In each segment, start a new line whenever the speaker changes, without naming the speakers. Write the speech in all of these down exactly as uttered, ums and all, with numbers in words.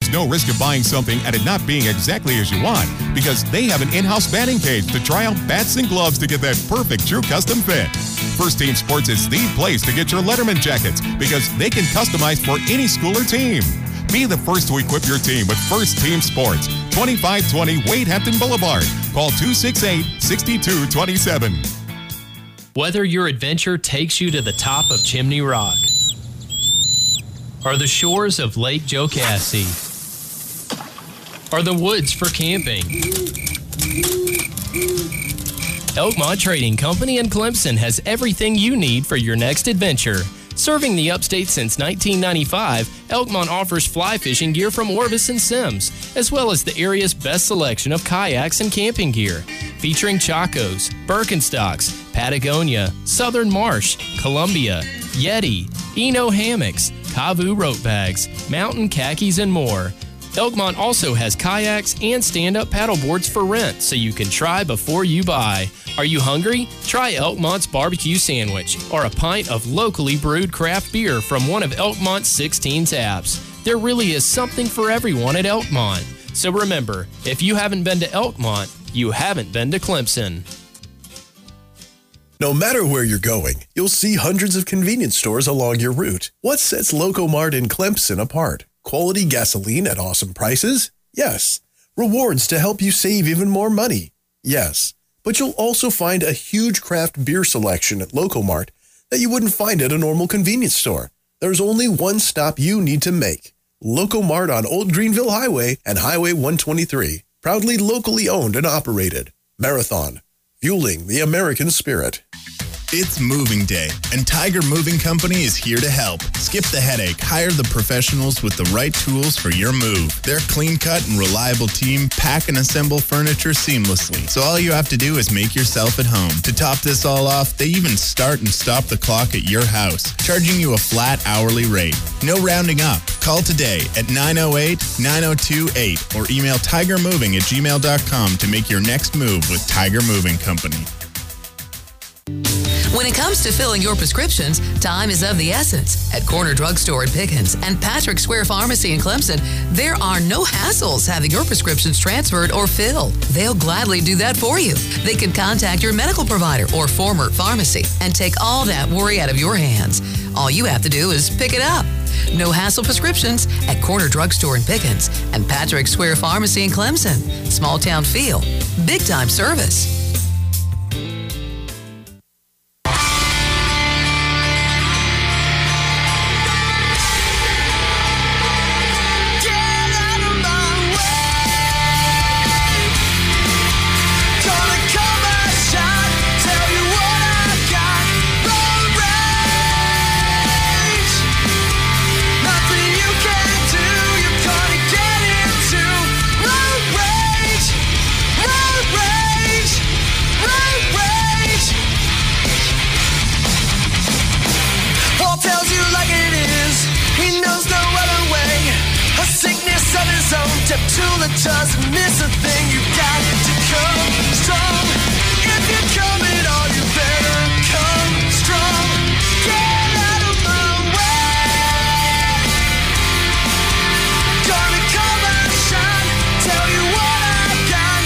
There's no risk of buying something and it not being exactly as you want because they have an in-house batting cage to try out bats and gloves to get that perfect true custom fit. First Team Sports is the place to get your Letterman jackets because they can customize for any school or team. Be the first to equip your team with First Team Sports, twenty-five twenty Wade Hampton Boulevard. Call two six eight, six two two seven.
Whether your adventure takes you to the top of Chimney Rock or the shores of Lake Jocassee or the woods for camping, Elkmont Trading Company in Clemson has everything you need for your next adventure. Serving the upstate since nineteen ninety-five, Elkmont offers fly fishing gear from Orvis and Sims, as well as the area's best selection of kayaks and camping gear, featuring Chacos, Birkenstocks, Patagonia, Southern Marsh, Columbia, Yeti, Eno hammocks, Kavu rope bags, mountain khakis, and more. Elkmont also has kayaks and stand-up paddleboards for rent, so you can try before you buy. Are you hungry? Try Elkmont's barbecue sandwich or a pint of locally brewed craft beer from one of Elkmont's sixteen taps. There really is something for everyone at Elkmont. So remember, if you haven't been to Elkmont, you haven't been to Clemson.
No matter where you're going, you'll see hundreds of convenience stores along your route. What sets Locomart in Clemson apart? Quality gasoline at awesome prices? Yes. Rewards to help you save even more money? Yes. But you'll also find a huge craft beer selection at Locomart that you wouldn't find at a normal convenience store. There's only one stop you need to make. Locomart on Old Greenville Highway and Highway one twenty-three. Proudly locally owned and operated. Marathon. Fueling the American spirit.
It's moving day, and Tiger Moving Company is here to help. Skip the headache. Hire the professionals with the right tools for your move. Their clean-cut and reliable team pack and assemble furniture seamlessly, so all you have to do is make yourself at home. To top this all off, they even start and stop the clock at your house, charging you a flat hourly rate. No rounding up. Call today at nine oh eight, nine oh two eight or email tigermoving at gmail dot com to make your next move with Tiger Moving Company.
When it comes to filling your prescriptions, time is of the essence. At Corner Drugstore in Pickens and Patrick Square Pharmacy in Clemson, there are no hassles having your prescriptions transferred or filled. They'll gladly do that for you. They can contact your medical provider or former pharmacy and take all that worry out of your hands. All you have to do is pick it up. No hassle prescriptions at Corner Drugstore in Pickens and Patrick Square Pharmacy in Clemson. Small town feel, big time service.
Taptula doesn't miss a thing. You got to come strong. If you're coming on, you better come strong. Get out of my way. Gonna come and shine. Tell you what I've got.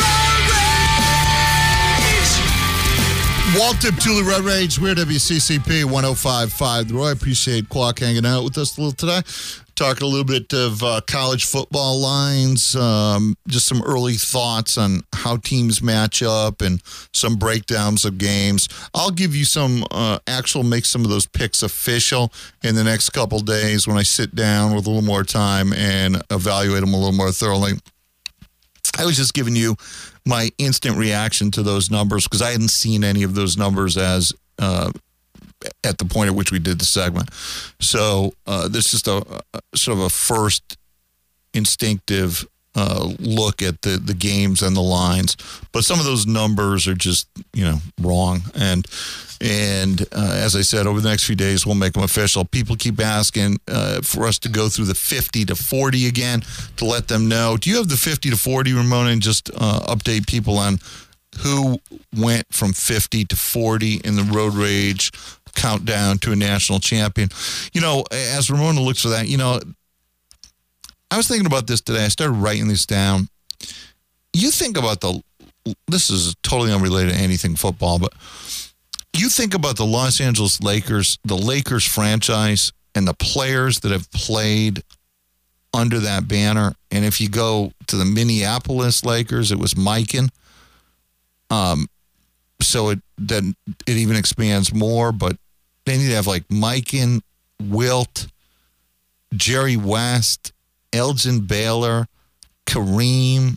Road rage.
Walt Taptula, Road Rage. We're W C C P one oh five point five. Roy, I appreciate Quark hanging out with us a little today. Talking a little bit of uh, college football lines, um, just some early thoughts on how teams match up and some breakdowns of games. I'll give you some uh, actual, make some of those picks official in the next couple days when I sit down with a little more time and evaluate them a little more thoroughly. I was just giving you my instant reaction to those numbers because I hadn't seen any of those numbers as uh at the point at which we did the segment. So uh, this is just a, a sort of a first instinctive uh, look at the, the games and the lines. But some of those numbers are just, you know, wrong. And, and uh, as I said, over the next few days, we'll make them official. People keep asking uh, for us to go through the fifty to forty again to let them know. Do you have the fifty to forty, Ramona, and just uh, update people on who went from fifty to forty in the Road Rage countdown to a national champion? You know, as Ramona looks for that, you know, I was thinking about this today. I started writing this down. You think about the, this is totally unrelated to anything football, but you think about the Los Angeles Lakers, the Lakers franchise, and the players that have played under that banner. And if you go to the Minneapolis Lakers, it was Mikan. Um, so it then it even expands more, but they need to have like Mikan, Wilt, Jerry West, Elgin Baylor, Kareem,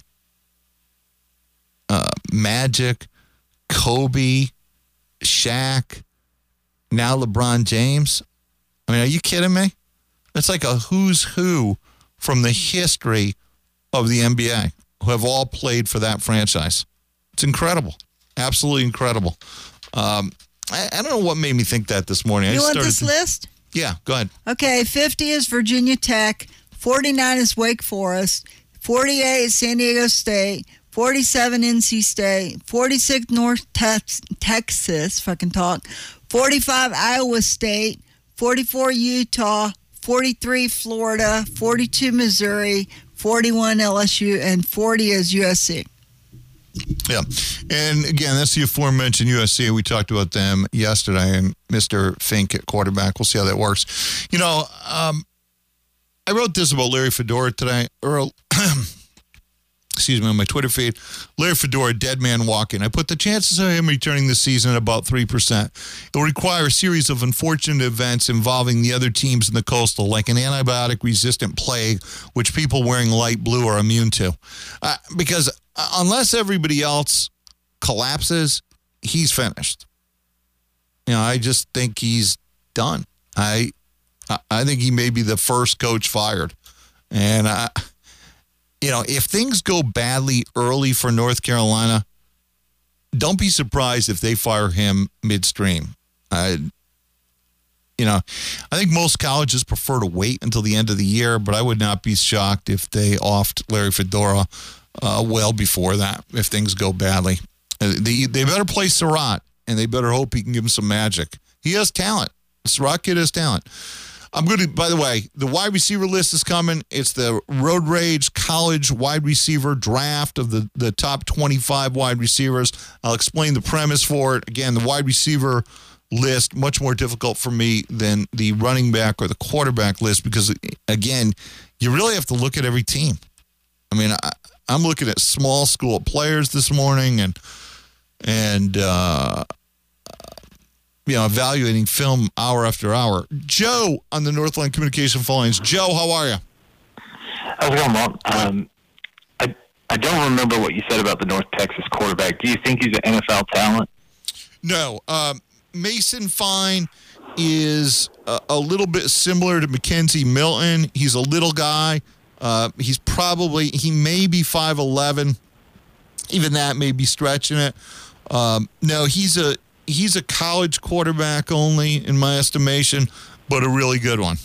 uh, Magic, Kobe, Shaq, now LeBron James. I mean, are you kidding me? It's like a who's who from the history of the N B A who have all played for that franchise. It's incredible. Absolutely incredible. Um, I, I don't know what made me think that this morning.
You
I
want
started
this
to,
list?
Yeah, go ahead.
Okay, fifty is Virginia Tech, forty-nine is Wake Forest, forty-eight is San Diego State, forty-seven N C State, forty-six North Tex- Texas, if I can talk, forty-five Iowa State, forty-four Utah, forty-three Florida, forty-two Missouri, forty-one L S U, and forty is U S C.
Yeah. And again, that's the aforementioned U S C. We talked about them yesterday, and Mister Fink at quarterback. We'll see how that works. You know, um, I wrote this about Larry Fedora today. Earl, excuse me, on my Twitter feed. Larry Fedora, dead man walking. I put the chances of him returning this season at about three percent. It will require a series of unfortunate events involving the other teams in the Coastal, like an antibiotic-resistant plague, which people wearing light blue are immune to. Uh, because unless everybody else collapses, he's finished. You know, I just think he's done. I I think he may be the first coach fired. And, I, you know, if things go badly early for North Carolina, don't be surprised if they fire him midstream. I, you know, I think most colleges prefer to wait until the end of the year, but I would not be shocked if they offed Larry Fedora uh, well before that, if things go badly. Uh, they, they better play Surratt, and they better hope he can give him some magic. He has talent. Surratt kid has talent. I'm going to, by the way, the wide receiver list is coming. It's the Road Rage College wide receiver draft of the, the top twenty-five wide receivers. I'll explain the premise for it. Again, the wide receiver list, much more difficult for me than the running back or the quarterback list because, again, you really have to look at every team. I mean, I, I'm looking at small school players this morning and, and, uh, you know, evaluating film hour after hour. Joe on the Northland Communication phone lines. Joe, how are you?
How's it going, Mom? Um, I I don't remember what you said about the North Texas quarterback. Do you think he's an N F L talent?
No. Um, Mason Fine is a, a little bit similar to Mackenzie Milton. He's a little guy. Uh, he's probably, he may be five eleven. Even that may be stretching it. Um, no, he's a, He's a college quarterback only, in my estimation, but a really good one.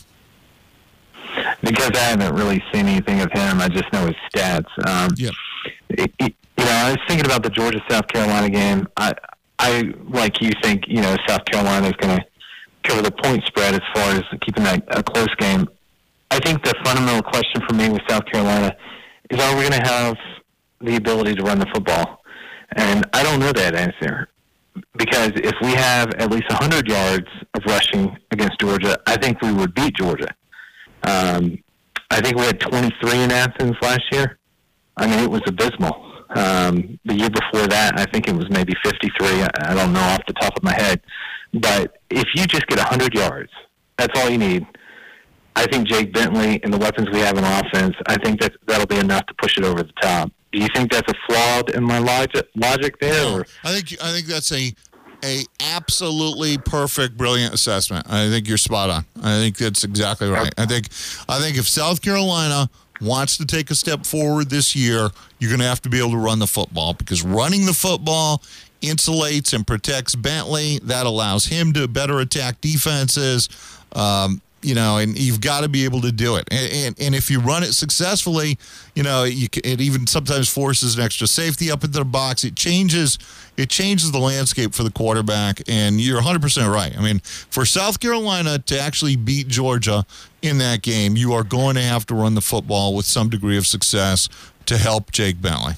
Because I haven't really seen anything of him, I just know his stats. Um,
yeah.
It, it, you know, I was thinking about the Georgia-South Carolina game. I, I like you, think, you know, South Carolina is going to cover the point spread as far as keeping that a close game. I think the fundamental question for me with South Carolina is, are we going to have the ability to run the football? And I don't know that answer. Because if we have at least one hundred yards of rushing against Georgia, I think we would beat Georgia. Um, I think we had twenty-three in Athens last year. I mean, it was abysmal. Um, the year before that, I think it was maybe fifty-three. I, I don't know off the top of my head. But if you just get one hundred yards, that's all you need. I think Jake Bentley and the weapons we have in offense, I think that that'll be enough to push it over the top. Do you think that's a flawed in my logic, logic there?
No,
or?
I think I think that's a a absolutely perfect, brilliant assessment. I think you're spot on. I think that's exactly right. I think I think if South Carolina wants to take a step forward this year, you're going to have to be able to run the football, because running the football insulates and protects Bentley. That allows him to better attack defenses. Um, You know, and you've got to be able to do it. And, and, and if you run it successfully, you know, you can, it even sometimes forces an extra safety up into the box. It changes it changes the landscape for the quarterback, and you're one hundred percent right. I mean, for South Carolina to actually beat Georgia in that game, you are going to have to run the football with some degree of success to help Jake Bentley.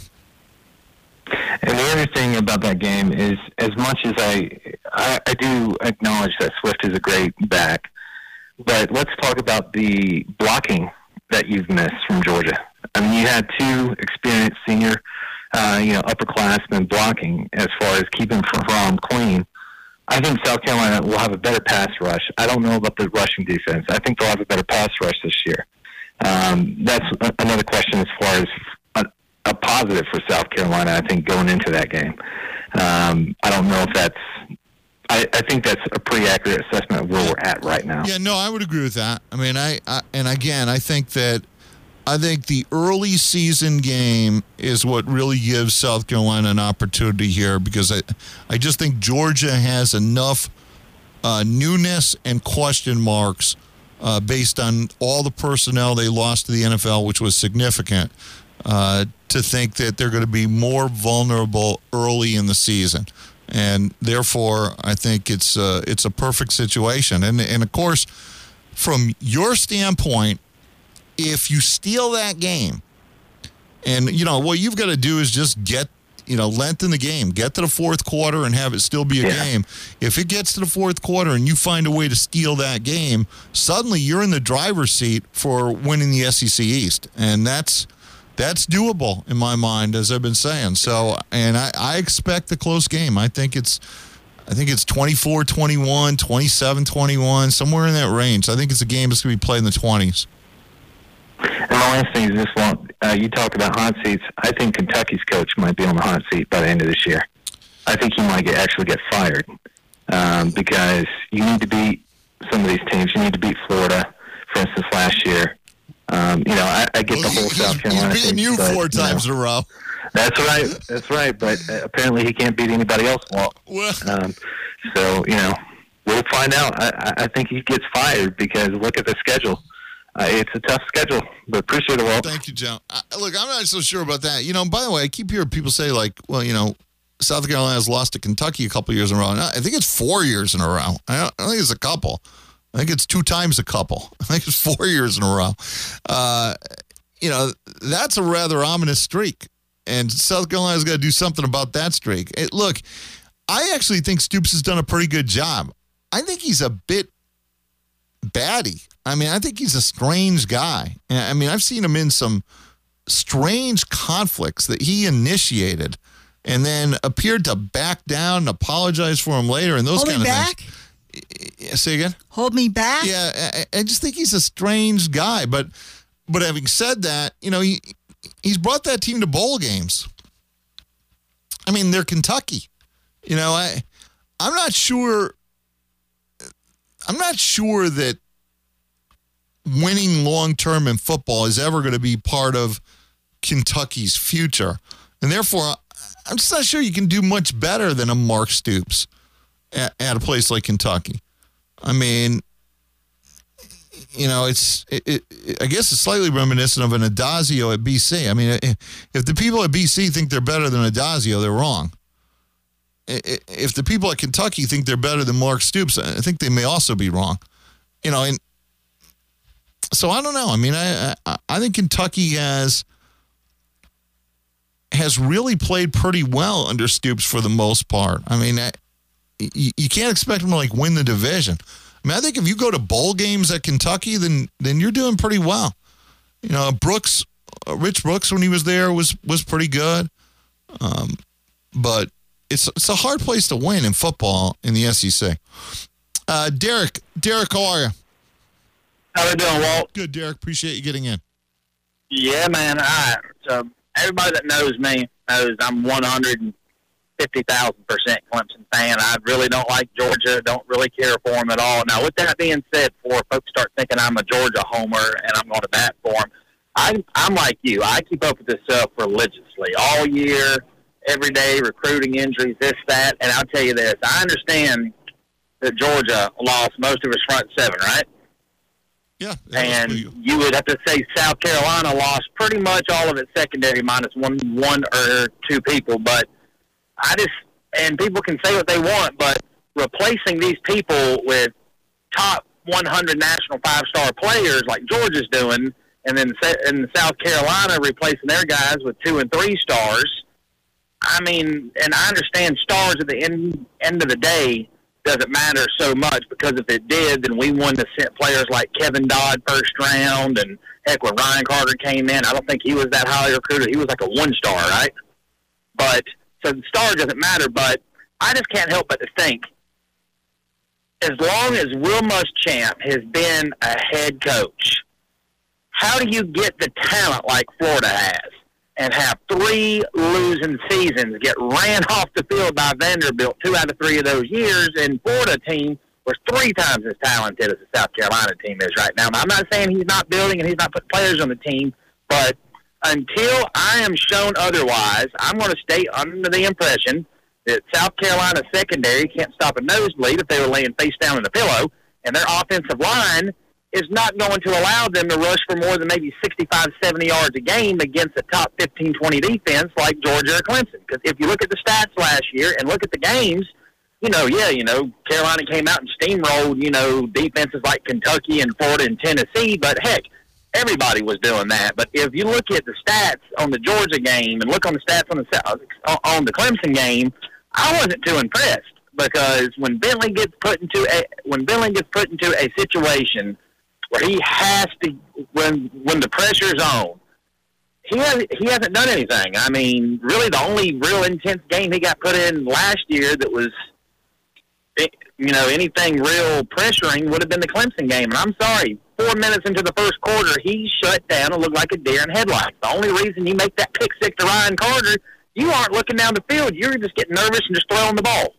And the other thing about that game is, as much as I, I, I do acknowledge that Swift is a great back, but let's talk about the blocking that you've missed from Georgia. I mean, you had two experienced senior, uh, you know, upperclassmen blocking as far as keeping from clean. I think South Carolina will have a better pass rush. I don't know about the rushing defense. I think they'll have a better pass rush this year. Um, that's a- another question as far as a, a positive for South Carolina, I think, going into that game. Um, I don't know if that's I, I think that's a pretty accurate assessment of where we're at right now.
Yeah, no, I would agree with that. I mean, I, I and again, I think that I think the early season game is what really gives South Carolina an opportunity here, because I, I just think Georgia has enough uh, newness and question marks uh, based on all the personnel they lost to the N F L, which was significant, uh, to think that they're going to be more vulnerable early in the season. And therefore, I think it's uh, it's a perfect situation. And and of course, from your standpoint, if you steal that game, and you know what you've got to do is just get you know lengthen the game, get to the fourth quarter, and have it still be a yeah. game. If it gets to the fourth quarter and you find a way to steal that game, suddenly you're in the driver's seat for winning the S E C East, and that's. That's doable in my mind, as I've been saying. So, and I, I expect a close game. I think it's, I think it's twenty-four twenty-one, twenty-seven twenty-one, somewhere in that range. I think it's a game that's going to be played in the twenties.
And the last thing is this one. Uh, you talk about hot seats. I think Kentucky's coach might be on the hot seat by the end of this year. I think he might get, actually get fired um, because you need to beat some of these teams. You need to beat Florida, for instance, last year. Um, you know, I, I get the whole
he's,
South Carolina
He's beating
thing,
you
but,
four times
you know,
in a row.
That's right. That's right. But uh, apparently he can't beat anybody else. Well, um, so, you know, we'll find out. I, I think he gets fired because look at the schedule. Uh, it's a tough schedule, but appreciate it, Walt.
Thank you, John. Uh, look, I'm not so sure about that. You know, by the way, I keep hearing people say, like, well, you know, South Carolina's lost to Kentucky a couple years in a row. No, I think it's four years in a row. I don't, I don't think it's a couple. I think it's two times a couple. I think it's four years in a row. Uh, you know, that's a rather ominous streak. And South Carolina's got to do something about that streak. It, look, I actually think Stoops has done a pretty good job. I think he's a bit batty. I mean, I think he's a strange guy. I mean, I've seen him in some strange conflicts that he initiated and then appeared to back down and apologize for him later and those
Hold
kind
me
of
back?
things. Say again?
Hold me back?
Yeah, I, I just think he's a strange guy. But but having said that, you know, he he's brought that team to bowl games. I mean, they're Kentucky. You know, I I'm not sure I'm not sure that winning long term in football is ever going to be part of Kentucky's future. And therefore, I'm just not sure you can do much better than a Mark Stoops at, at a place like Kentucky. I mean, you know, it's, it, it, I guess it's slightly reminiscent of an Adazio at B C. I mean, if the people at B C think they're better than Adazio, they're wrong. If the people at Kentucky think they're better than Mark Stoops, I think they may also be wrong. You know, and so I don't know. I mean, I I, I think Kentucky has has really played pretty well under Stoops for the most part. I mean, I, you, you can't expect them to like win the division. I mean, I think if you go to bowl games at Kentucky, then then you're doing pretty well. You know, Brooks, uh, Rich Brooks, when he was there, was was pretty good. Um, but it's it's a hard place to win in football in the S E C. Uh, Derek, Derek, how are you?
How we doing, Walt?
Good, Derek. Appreciate you getting in.
Yeah, man. All right. So everybody that knows me knows I'm one hundred fifty thousand percent Clemson fan. I really don't like Georgia. Don't really care for them at all. Now, with that being said, before folks start thinking I'm a Georgia homer and I'm going to bat for them, I'm, I'm like you. I keep up with this stuff religiously all year, every day, recruiting, injuries, this, that. And I'll tell you this. I understand that Georgia lost most of its front seven, right?
Yeah.
And you. you would have to say South Carolina lost pretty much all of its secondary minus one, one or two people. But I just, and people can say what they want, but replacing these people with top one hundred national five-star players like Georgia's doing, and then in South Carolina replacing their guys with two and three stars. I mean, and I understand stars at the end end of the day doesn't matter so much, because if it did, then we wouldn't have sent players like Kevin Dodd first round, and heck, when Ryan Carter came in, I don't think he was that highly recruited. He was like a one-star, right? But so the star doesn't matter, but I just can't help but to think, as long as Will Muschamp has been a head coach, how do you get the talent like Florida has and have three losing seasons, get ran off the field by Vanderbilt two out of three of those years, and Florida team was three times as talented as the South Carolina team is right now? I'm not saying he's not building and he's not putting players on the team, but until I am shown otherwise, I'm going to stay under the impression that South Carolina secondary can't stop a nosebleed if they were laying face down in the pillow, and their offensive line is not going to allow them to rush for more than maybe sixty-five, seventy yards a game against a top fifteen, twenty defense like Georgia or Clemson. Because if you look at the stats last year and look at the games, you know, yeah, you know, Carolina came out and steamrolled, you know, defenses like Kentucky and Florida and Tennessee, but heck, everybody was doing that. But if you look at the stats on the Georgia game and look on the stats on the on the Clemson game, I wasn't too impressed, because when Bentley gets put into a when Bentley gets put into a situation where he has to, when when the pressure's on, he has he hasn't done anything. I mean, really, the only real intense game he got put in last year that was, you know, anything real pressuring would have been the Clemson game. And I'm sorry, four minutes into the first quarter, he shut down and looked like a deer in headlights. The only reason you make that pick six to Ryan Carter, you aren't looking down the field. You're just getting nervous and just throwing the ball.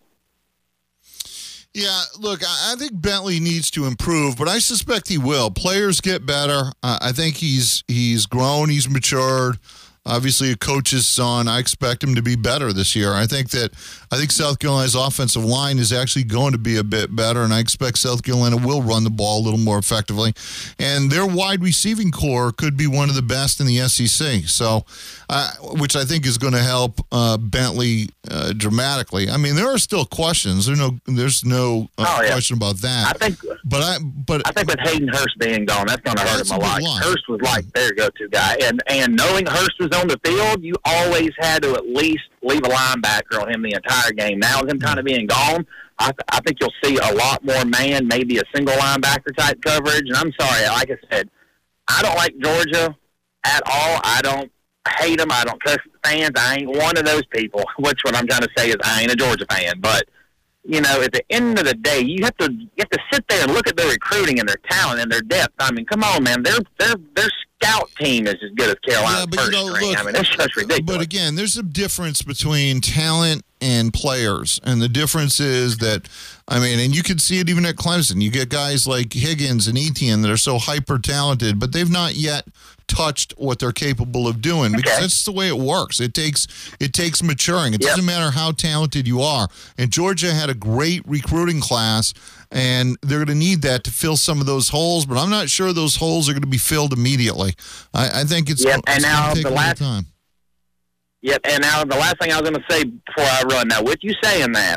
Yeah, look, I think Bentley needs to improve, but I suspect he will. Players get better. Uh, I think he's he's grown, he's matured. Obviously, a coach's son. I expect him to be better this year. I think that I think South Carolina's offensive line is actually going to be a bit better, and I expect South Carolina will run the ball a little more effectively. And their wide receiving core could be one of the best in the S E C. So, uh, which I think is going to help uh, Bentley uh, dramatically. I mean, there are still questions. There's no, there's no uh, oh, yeah. question about that.
I think,
but I, but
I think with Hayden Hurst being gone, that's going to hurt him a lot. Line. Hurst was like their go-to guy, and and knowing Hurst was on the field, you always had to at least leave a linebacker on him the entire game. Now, with him kind of being gone, I, th- I think you'll see a lot more man, maybe a single linebacker type coverage. And I'm sorry, like I said, I don't like Georgia at all. I don't hate them. I don't cuss at the fans. I ain't one of those people, which what I'm trying to say is I ain't a Georgia fan. But, you know, at the end of the day, you have to you have to sit there and look at their recruiting and their talent and their depth. I mean, come on, man. Their their their scout team is as good as Carolina's
yeah, but
first
you know,
string.
look,
I mean, that's just ridiculous.
But again, there's a difference between talent and players, and the difference is that, I mean, and you can see it even at Clemson. You get guys like Higgins and Etienne that are so hyper talented, but they've not yet touched what they're capable of doing, because okay. that's the way it works. It takes it takes maturing. It yep. doesn't matter how talented you are. And Georgia had a great recruiting class, and they're going to need that to fill some of those holes. But I'm not sure those holes are going to be filled immediately. I, I think it's,
yep.
it's
and
going
now
to take
the
a
last
little time.
Yep. And now the last thing I was going to say before I run. Now, with you saying that,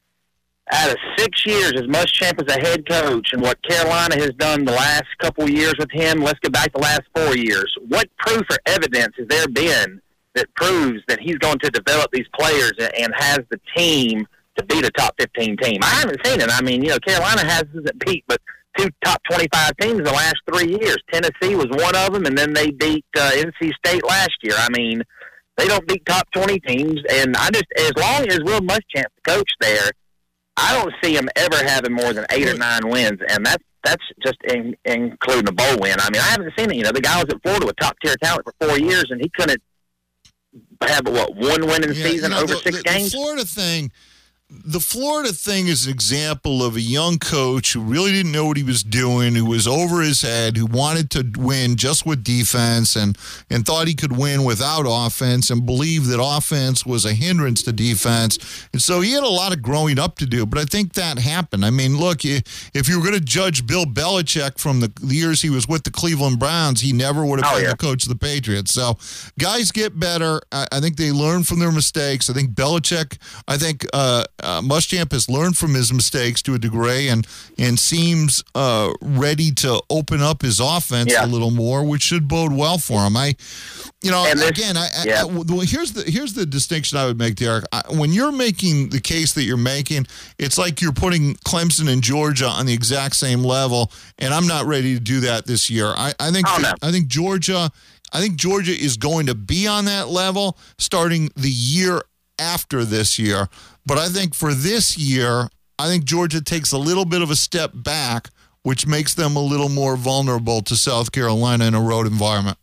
out of six years as Muschamp as a head coach and what Carolina has done the last couple years with him, let's go back the last four years, what proof or evidence has there been that proves that he's going to develop these players and has the team to beat a top fifteen team? I haven't seen it. I mean, you know, Carolina hasn't beat but two top twenty-five teams in the last three years. Tennessee was one of them, and then they beat uh, N C State last year. I mean, they don't beat top twenty teams, and I just, as long as Will Muschamp, the coach there, I don't see him ever having more than eight or nine wins, and that's that's just in, including a bowl win. I mean, I haven't seen it. You know, the guy was at Florida with top-tier talent for four years, and he couldn't have, what, one win in the
yeah,
season
you know,
over
the,
six
the,
games?
The Florida thing, the Florida thing is an example of a young coach who really didn't know what he was doing, who was over his head, who wanted to win just with defense and, and thought he could win without offense and believed that offense was a hindrance to defense. And so he had a lot of growing up to do, but I think that happened. I mean, look, if you were going to judge Bill Belichick from the, the years he was with the Cleveland Browns, he never would have
Oh,
been
yeah.
the coach of the Patriots. So guys get better. I, I think they learn from their mistakes. I think Belichick, I think uh, uh, Muschamp has learned from his mistakes to a degree and and seems uh, ready to open up his offense
Yeah.
a little more, which should bode well for him. I, you know,
And this-
again, I, I,
yeah.
I- well, here's the here's the distinction I would make, Derek. I, when you're making the case that you're making, it's like you're putting Clemson and Georgia on the exact same level, and I'm not ready to do that this year. I, I think
Oh, no.
I think Georgia, I think Georgia is going to be on that level starting the year after this year. But I think for this year, I think Georgia takes a little bit of a step back, which makes them a little more vulnerable to South Carolina in a road environment.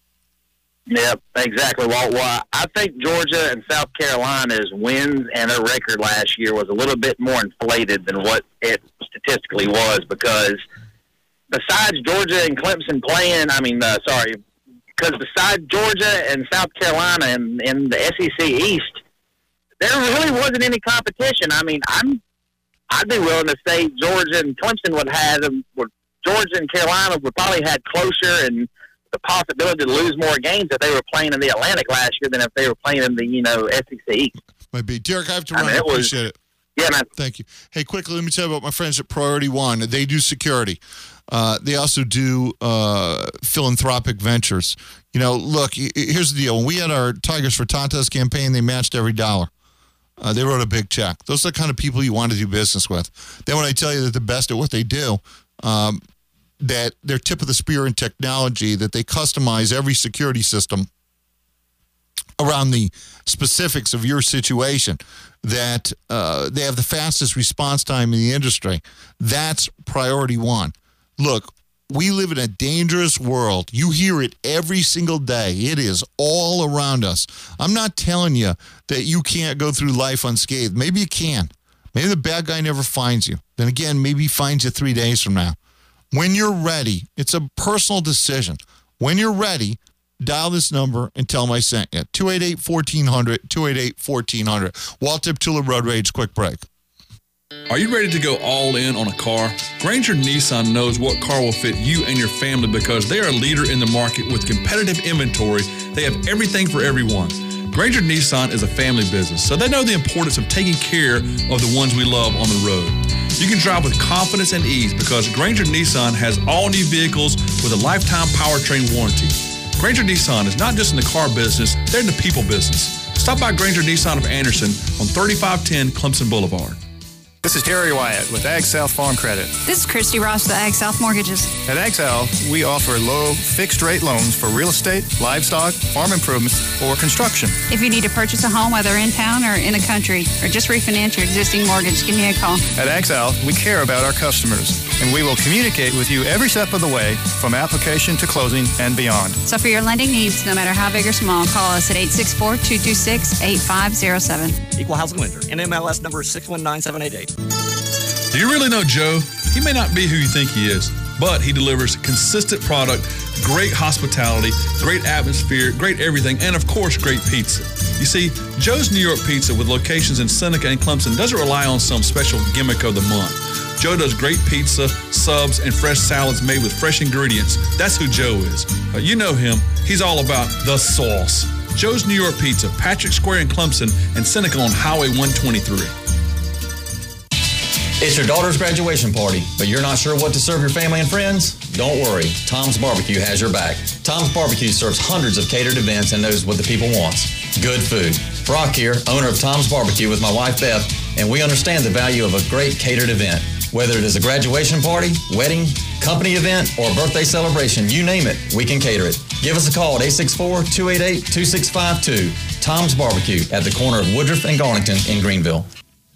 Yep, exactly. Well, well, I think Georgia and South Carolina's wins and their record last year was a little bit more inflated than what it statistically was, because besides Georgia and Clemson playing, I mean, uh, sorry, because besides Georgia and South Carolina and in the S E C East, there really wasn't any competition. I mean, I'm, I'd be willing to say Georgia and Clemson would have them. Would, Georgia and Carolina would probably had closer and the possibility to lose more games if they were playing in the Atlantic last year than if they were playing in the, you know, S E C East.
Might be. Derek, I have to
I
run.
mean,
I
it was-
appreciate it.
Yeah, man.
Thank you. Hey, quickly, let me tell you about my friends at Priority One. They do security. Uh, they also do uh, philanthropic ventures. You know, look, y- y- here's the deal. When we had our Tigers for Tatas campaign, they matched every dollar. Uh, they wrote a big check. Those are the kind of people you want to do business with. Then when I tell you that the best at what they do, um, that they're tip of the spear in technology, that they customize every security system around the specifics of your situation, that uh, they have the fastest response time in the industry. That's Priority One. Look, we live in a dangerous world. You hear it every single day. It is all around us. I'm not telling you that you can't go through life unscathed. Maybe you can. Maybe the bad guy never finds you. Then again, maybe he finds you three days from now. When you're ready, it's a personal decision. When you're ready, dial this number and tell them I sent you. two eight eight, one four zero zero, two eight eight, one four zero zero. Walt Tiptula Road Rage, quick break.
Are you ready to go all in on a car? Granger Nissan knows what car will fit you and your family because they are a leader in the market with competitive inventory. They have everything for everyone. Granger Nissan is a family business, so they know the importance of taking care of the ones we love on the road. You can drive with confidence and ease because Granger Nissan has all new vehicles with a lifetime powertrain warranty. Granger Nissan is not just in the car business, they're in the people business. Stop by Granger Nissan of Anderson on thirty-five ten Clemson Boulevard.
This is Terry Wyatt with Ag South Farm Credit.
This is Christy Ross with Ag South Mortgages.
At Ag South, we offer low, fixed-rate loans for real estate, livestock, farm improvements, or construction.
If you need to purchase a home, whether in town or in the country, or just refinance your existing mortgage, give me a call.
At Ag South, we care about our customers, and we will communicate with you every step of the way, from application to closing and beyond.
So for your lending needs, no matter how big or small, call us at eight six four, two two six, eight five zero seven.
Equal housing lender. N M L S number six one nine seven eight eight.
Do you really know Joe? He may not be who you think he is, but he delivers consistent product, great hospitality, great atmosphere, great everything, and of course, great pizza. You see, Joe's New York Pizza with locations in Seneca and Clemson doesn't rely on some special gimmick of the month. Joe does great pizza, subs, and fresh salads made with fresh ingredients. That's who Joe is. Uh, you know him. He's all about the sauce. Joe's New York Pizza, Patrick Square in Clemson, and Seneca on Highway one twenty-three.
It's your daughter's graduation party, but you're not sure what to serve your family and friends? Don't worry, Tom's Barbecue has your back. Tom's Barbecue serves hundreds of catered events and knows what the people want. Good food. Brock here, owner of Tom's Barbecue with my wife Beth, and we understand the value of a great catered event. Whether it is a graduation party, wedding, company event, or birthday celebration, you name it, we can cater it. Give us a call at eight six four, two eight eight, two six five two. Tom's Barbecue at the corner of Woodruff and Garlington in Greenville.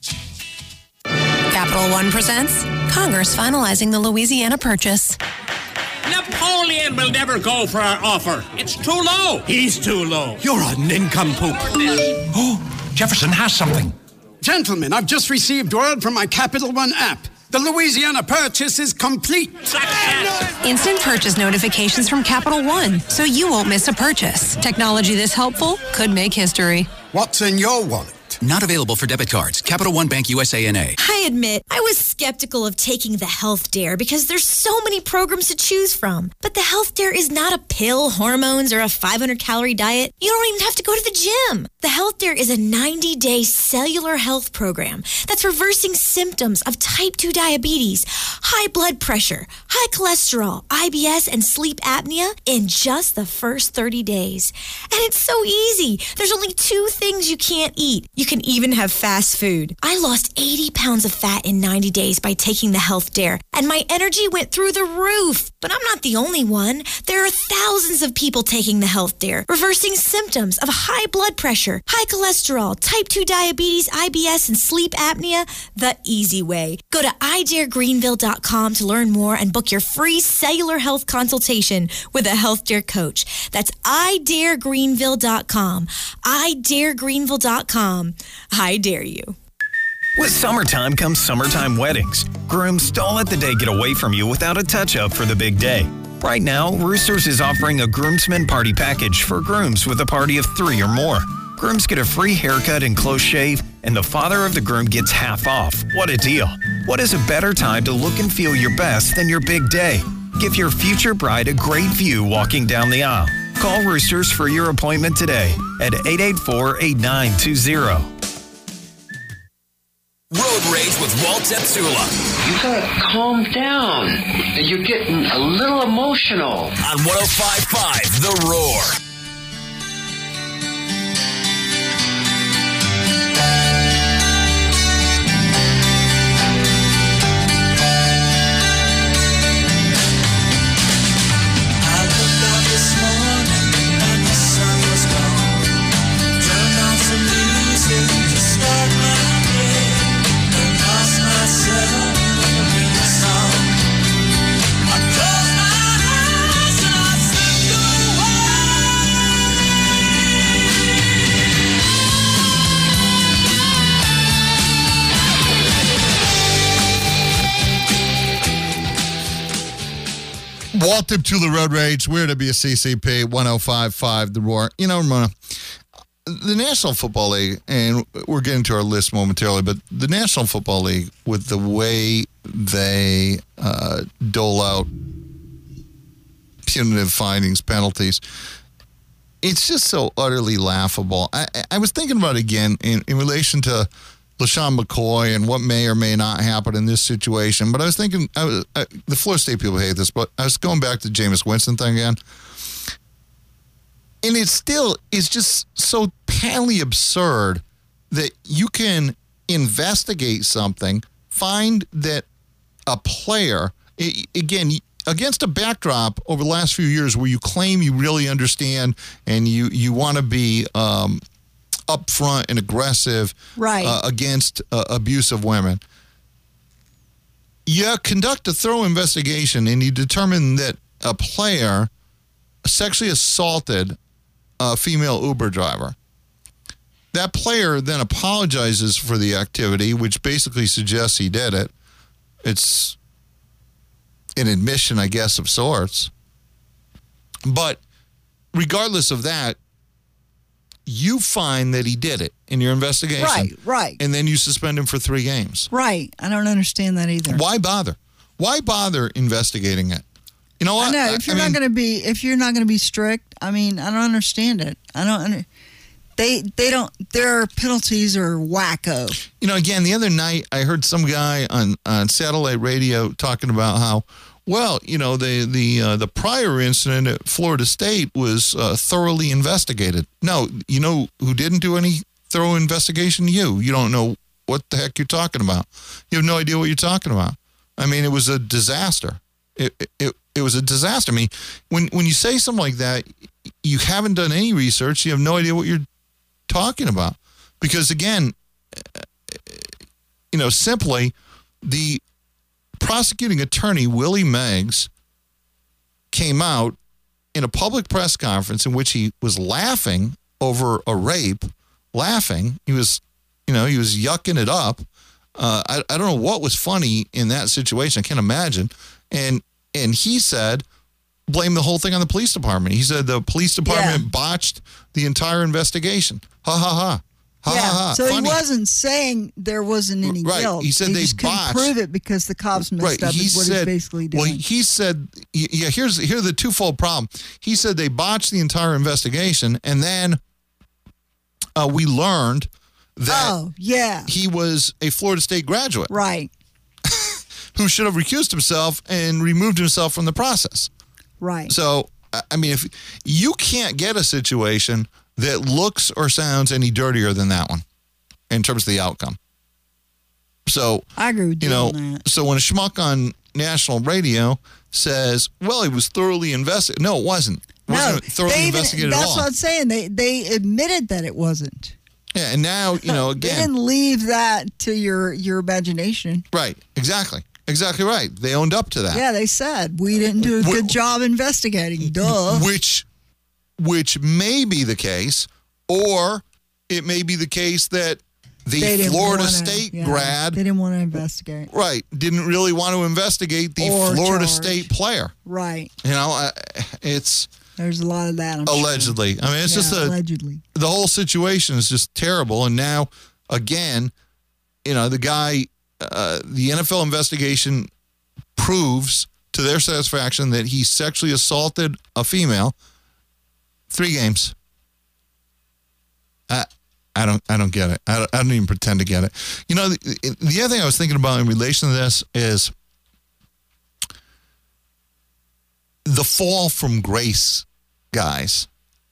Capital One presents Congress finalizing the Louisiana Purchase.
Napoleon will never go for our offer. It's too low. He's too low.
You're a nincompoop. Oh, Jefferson has something. Gentlemen, I've just received word from my Capital One app. The Louisiana purchase is complete.
Instant purchase notifications from Capital One, so you won't miss a purchase. Technology this helpful could make history.
What's in your wallet?
Not available for debit cards. Capital One Bank U S A N A.
I admit, I was skeptical of taking the Health Dare because there's so many programs to choose from. But the Health Dare is not a pill, hormones, or a five hundred calorie diet. You don't even have to go to the gym. The Health Dare is a ninety-day cellular health program that's reversing symptoms of type two diabetes, high blood pressure, high cholesterol, I B S, and sleep apnea in just the first thirty days. And it's so easy. There's only two things you can't eat. You can even have fast food. I lost eighty pounds of fat in ninety days by taking the Health Dare, and my energy went through the roof. But I'm not the only one. There are thousands of people taking the Health Dare, reversing symptoms of high blood pressure, high cholesterol, type two diabetes, I B S, and sleep apnea the easy way. Go to i dare greenville dot com to learn more and book your free cellular health consultation with a Health Dare coach. That's i dare greenville dot com. i dare greenville dot com. I dare you.
With summertime comes summertime weddings. Grooms, don't let the day get away from you without a touch-up for the big day. Right now, Roosters is offering a groomsmen party package for grooms with a party of three or more. Grooms get a free haircut and close shave, and the father of the groom gets half off. What a deal. What is a better time to look and feel your best than your big day? Give your future bride a great view walking down the aisle. Call Roosters for your appointment today at eight eight four, eight nine two zero.
Road Rage with Walt Zepsula.
You gotta calm down. And you're getting a little emotional.
On one oh five point five The Roar.
Welcome to the Road Rage. We're W C C P one oh five point five The Roar. You know, Ramona, the National Football League, and we're getting to our list momentarily, but the National Football League, with the way they uh, dole out punitive findings, penalties, it's just so utterly laughable. I, I was thinking about it again in, in relation to LaShawn McCoy and what may or may not happen in this situation. But I was thinking, I was, I, the Florida State people hate this, but I was going back to Jameis Winston thing again. And it still is just so patently absurd that you can investigate something, find that a player, again, against a backdrop over the last few years where you claim you really understand and you, you want to be um, upfront and aggressive
right.
uh, against uh, abusive women. You conduct a thorough investigation and you determine that a player sexually assaulted a female Uber driver. That player then apologizes for the activity, which basically suggests he did it. It's an admission, I guess, of sorts. But regardless of that, you find that he did it in your investigation.
Right, right.
And then you suspend him for three games.
Right. I don't understand that either.
Why bother? Why bother investigating it? You know what?
I know. If you're
I
not
mean,
going to be, if you're not going to be strict, I mean, I don't understand it. I don't. Under, they they don't. Their penalties are wacko.
You know, again, the other night I heard some guy on on satellite radio talking about how, well, you know, the the uh, the prior incident at Florida State was uh, thoroughly investigated. No, you know who didn't do any thorough investigation? You. You don't know what the heck you're talking about. You have no idea what you're talking about. I mean, it was a disaster. It it. it It was a disaster. I mean, when when you say something like that, you haven't done any research. You have no idea what you're talking about. Because, again, you know, simply the prosecuting attorney, Willie Meggs, came out in a public press conference in which he was laughing over a rape, laughing. He was You know, he was yucking it up. Uh, I, I don't know what was funny in that situation. I can't imagine. And and he said, blame the whole thing on the police department. He said the police department
Yeah.
botched the entire investigation. Ha, ha, ha. Ha,
yeah,
ha, ha.
so
Funny.
he wasn't saying there wasn't any
Right.
guilt.
He said they
just couldn't
botched-
prove it because the cops messed
Right.
up.
He
is what
said,
he's basically doing.
well, he said, yeah, here's, here's the twofold problem. He said they botched the entire investigation, and then uh, we learned that
oh, yeah.
he was a Florida State graduate
Right,
who should have recused himself and removed himself from the process.
right.
So, I I mean, if you can't get a situation that looks or sounds any dirtier than that one in terms of the outcome. So,
I agree with
you
you
know,
on that.
so when a schmuck on national radio says, well, he was thoroughly investigated. No, it wasn't. It
No,
wasn't thoroughly
they even,
investigated
that's
at all.
what I'm saying. They they admitted that it wasn't.
Yeah, and now, you know,
They
again,
didn't leave that to your your imagination.
right, exactly. Exactly right. They owned up to that.
Yeah, they said we didn't do a
Wh-
good job investigating. Duh.
Which, which may be the case, or it may be the case that the
They didn't
Florida
wanna-
State
yeah,
grad,
They didn't want to investigate.
right, didn't really want to investigate the
Or
Florida
charge.
State player.
Right.
You know, I- it's
There's a lot of that. I'm sure.
allegedly. I mean, it's
Yeah,
just a
allegedly.
the whole situation is just terrible. And now, again, you know, the guy, uh, the N F L investigation proves to their satisfaction that he sexually assaulted a female. Three games. I, I don't, I don't get it. I don't, I don't even pretend to get it. You know, the, the other thing I was thinking about in relation to this is the fall from grace guys.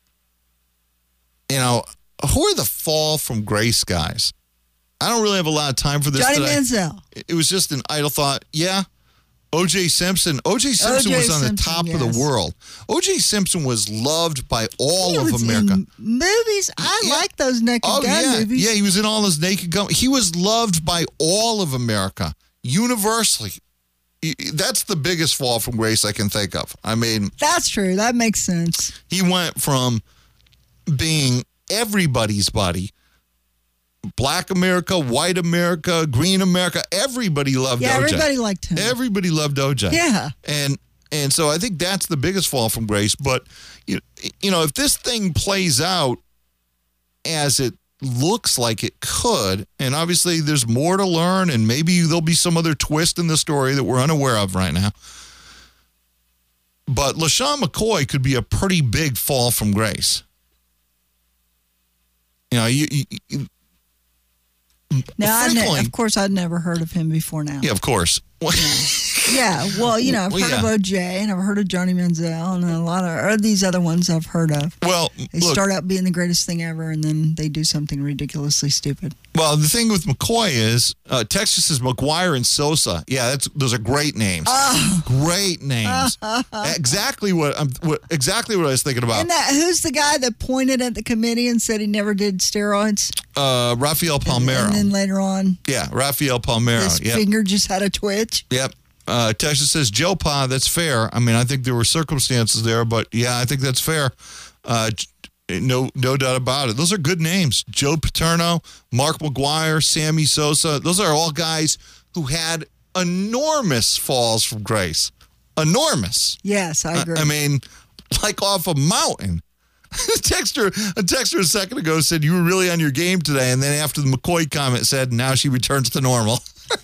You know, who are the fall from grace guys? I don't really have a lot of time for this
Johnny
today.
Manziel.
It was just an idle thought. Yeah. O J Simpson. O J Simpson
O J
was on the
Simpson,
top of
yes.
the world. O J Simpson was loved by all
He
of
was
America.
in movies. I
Yeah.
like those Naked
Oh,
Gun
yeah.
movies.
Yeah, he was in all those Naked Gun. He was loved by all of America, universally. He- That's the biggest fall from grace I can think of. I mean,
That's true. That makes sense.
he went from being everybody's buddy, Black America, white America, green America, everybody loved
Yeah,
O J.
everybody liked him.
Everybody loved O J.
Yeah.
And and so I think that's the biggest fall from grace. But you, you know, if this thing plays out as it looks like it could, and obviously there's more to learn, and maybe there'll be some other twist in the story that we're unaware of right now. But LaShawn McCoy could be a pretty big fall from grace. You know, you, you, you
Now, I ne-
frequently-
of course, I'd never heard of him before now.
yeah, of course.
Yeah, well, you know, I've
Well,
heard
yeah.
of O J and I've heard of Johnny Manziel and a lot of or these other ones I've heard of.
Well,
They
look,
start out being the greatest thing ever and then they do something ridiculously stupid.
well, the thing with McCoy is uh, Texas is McGuire and Sosa. Yeah, that's those are great names.
Oh.
Great names. exactly what I'm. What, exactly what I was thinking about.
And that who's the guy that pointed at the committee and said he never did steroids?
Uh, Rafael Palmeiro.
And then later on,
yeah, Rafael Palmeiro.
his
Yep.
finger just had a twitch.
Yep. Uh, Texas says Joe Pa. That's fair. I mean, I think there were circumstances there, but yeah, I think that's fair. Uh, no, no doubt about it. Those are good names. Joe Paterno, Mark McGuire, Sammy Sosa. Those are all guys who had enormous falls from grace. Enormous.
Yes, I agree.
I mean, like off a mountain. a texter, a texter a second ago said you were really on your game today, and then after the McCoy comment said now she returns to normal.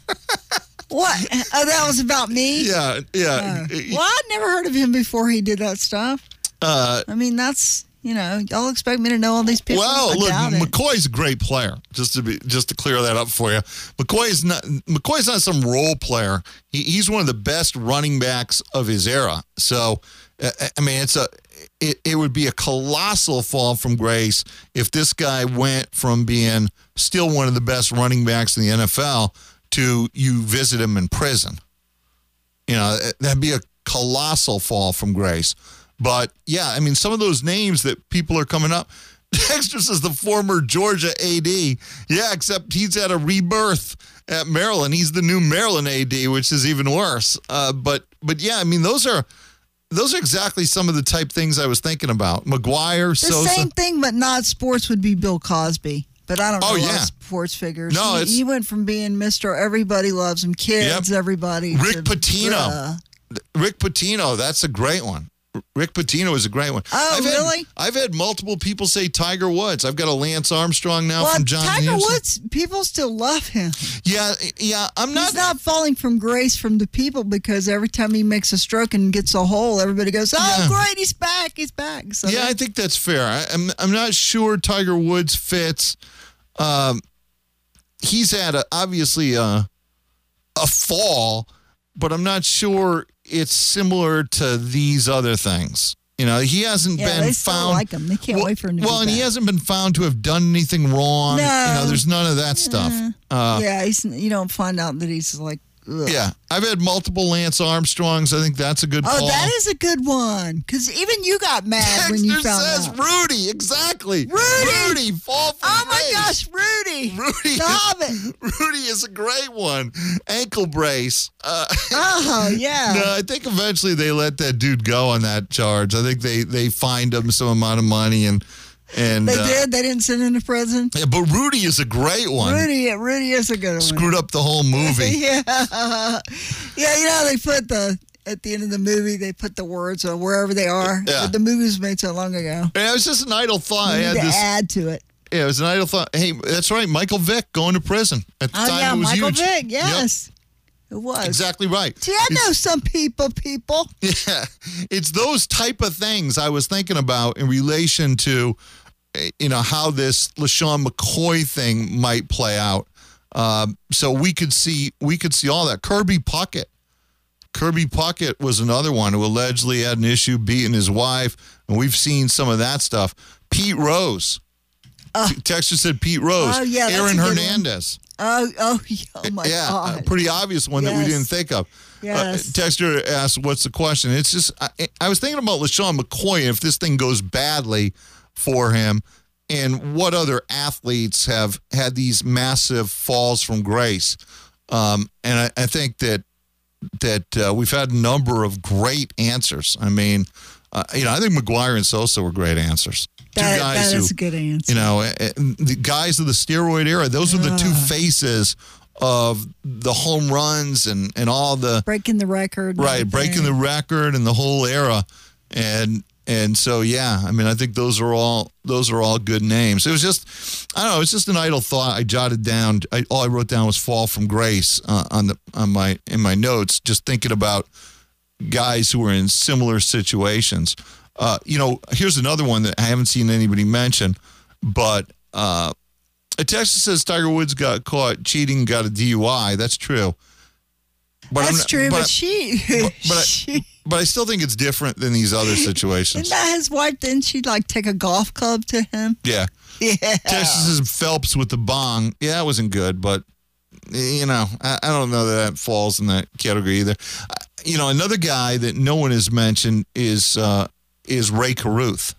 What? Oh, that was about me?
Yeah, yeah.
Oh. Well, I'd never heard of him before he did that stuff.
Uh,
I mean, that's, you know, y'all expect me to know all these people?
well,
I
look,
doubt it.
McCoy's a great player. Just to be, just to clear that up for you, McCoy's not McCoy's not some role player. He, he's one of the best running backs of his era. So, uh, I mean, it's a it, it would be a colossal fall from grace if this guy went from being still one of the best running backs in the N F L to you visit him in prison. You know, that'd be a colossal fall from grace. But, yeah, I mean, some of those names that people are coming up. Dexter says the former Georgia A D. Yeah, except he's had a rebirth at Maryland. He's the new Maryland A D, which is even worse. Uh, but, but yeah, I mean, those are those are exactly some of the type things I was thinking about. McGuire,
The
Sosa.
same thing, but not sports, would be Bill Cosby. But I don't know
Oh,
a lot
yeah.
of sports figures.
No,
he,
it's-
he went from being Mister Everybody Loves Him, kids,
Yep.
everybody.
Rick
to,
Pitino.
uh,
Rick Pitino, that's a great one. Rick Pitino is a great one.
Oh,
I've
really?
Had, I've had multiple people say Tiger Woods. I've got a Lance Armstrong now
well,
from John
Tiger
Hanson.
Woods, people still love him.
Yeah, yeah. I'm not.
He's not falling from grace from the people because every time he makes a stroke and gets a hole, everybody goes, "Oh,
Yeah.
great, he's back, he's back." So
Yeah, I think that's fair. I, I'm I'm not sure Tiger Woods fits. Um, he's had a, obviously a a fall, but I'm not sure it's similar to these other things. You know, he hasn't
yeah,
been
they still
found.
like him. They can't
well,
wait for him to
well,
be
and
back.
he hasn't been found to have done anything wrong.
No.
You know, there's none of that stuff. Uh,
yeah, he's, you don't find out that he's like. Ugh.
yeah, I've had multiple Lance Armstrongs. I think that's a good
Oh,
call.
that is a good one. Because even you got mad when you
Dexter
found
says
out.
Rudy, exactly.
Rudy!
Rudy, fall from
Oh my
grace.
gosh, Rudy!
Rudy,
the Hobbit.
Rudy is a great one. Ankle brace. Uh,
Oh yeah.
no, I think eventually they let that dude go on that charge. I think they they fined him some amount of money and and
They
uh,
did. They didn't send him to prison.
Yeah, but Rudy is a great one.
Rudy, Rudy is a good one.
Screwed up the whole movie.
yeah, yeah. You know how they put the at the end of the movie they put the words on wherever they are.
Yeah.
But the movie was made so long ago.
And it was just an idle thought. I
You
had
need to
this.
add to it.
Yeah, it was an idle thought. Hey, that's right. Michael Vick going to prison at the
Oh
time.
yeah,
it was
Michael
huge.
Vick.
Yep.
Yes, it was
Exactly right.
See, I know some people. People.
Yeah, it's those type of things I was thinking about in relation to, eh, you know, how this LaShawn McCoy thing might play out. Um, so we could see we could see all that. Kirby Puckett. Kirby Puckett was another one who allegedly had an issue beating his wife, and we've seen some of that stuff. Pete Rose.
Uh,
Texas said Pete Rose.
Oh, yeah, that's
Aaron
a good one.
Hernandez.
Oh, oh, oh my
yeah,
God.
a pretty obvious one that we
Yes.
didn't think of.
Yes.
Uh, Texter asked, "What's the question?" It's just I, I was thinking about LaShawn McCoy if this thing goes badly for him, and what other athletes have had these massive falls from grace. Um, and I, I think that that uh, we've had a number of great answers. I mean, uh, you know, I think McGuire and Sosa were great answers.
That,
Two guys
that
who,
is a good answer.
you know, uh, the guys of the steroid era, those are the two
Ugh.
faces of the home runs and, and all the
breaking the record. and
right, breaking
everything.
the record and the whole era. And and so yeah, I mean I think those are all those are all good names. It was just I don't know, it's just an idle thought I jotted down. I, all I wrote down was fall from grace uh, on the on my in my notes, just thinking about guys who were in similar situations. Uh, you know, here's another one that I haven't seen anybody mention, but uh, Texas says Tiger Woods got caught cheating, got a D U I. That's true. But I'm
That's
not-
true, but,
but-
she,
But, but, I,
she
but I still think it's different than these other situations.
isn't that his wife? Didn't she like take a golf club to him?
Yeah.
Yeah.
Texas says Phelps with the bong. Yeah, that wasn't good, but, you know, I, I don't know that that falls in that category either. Uh, you know, another guy that no one has mentioned is uh, is Ray Caruth.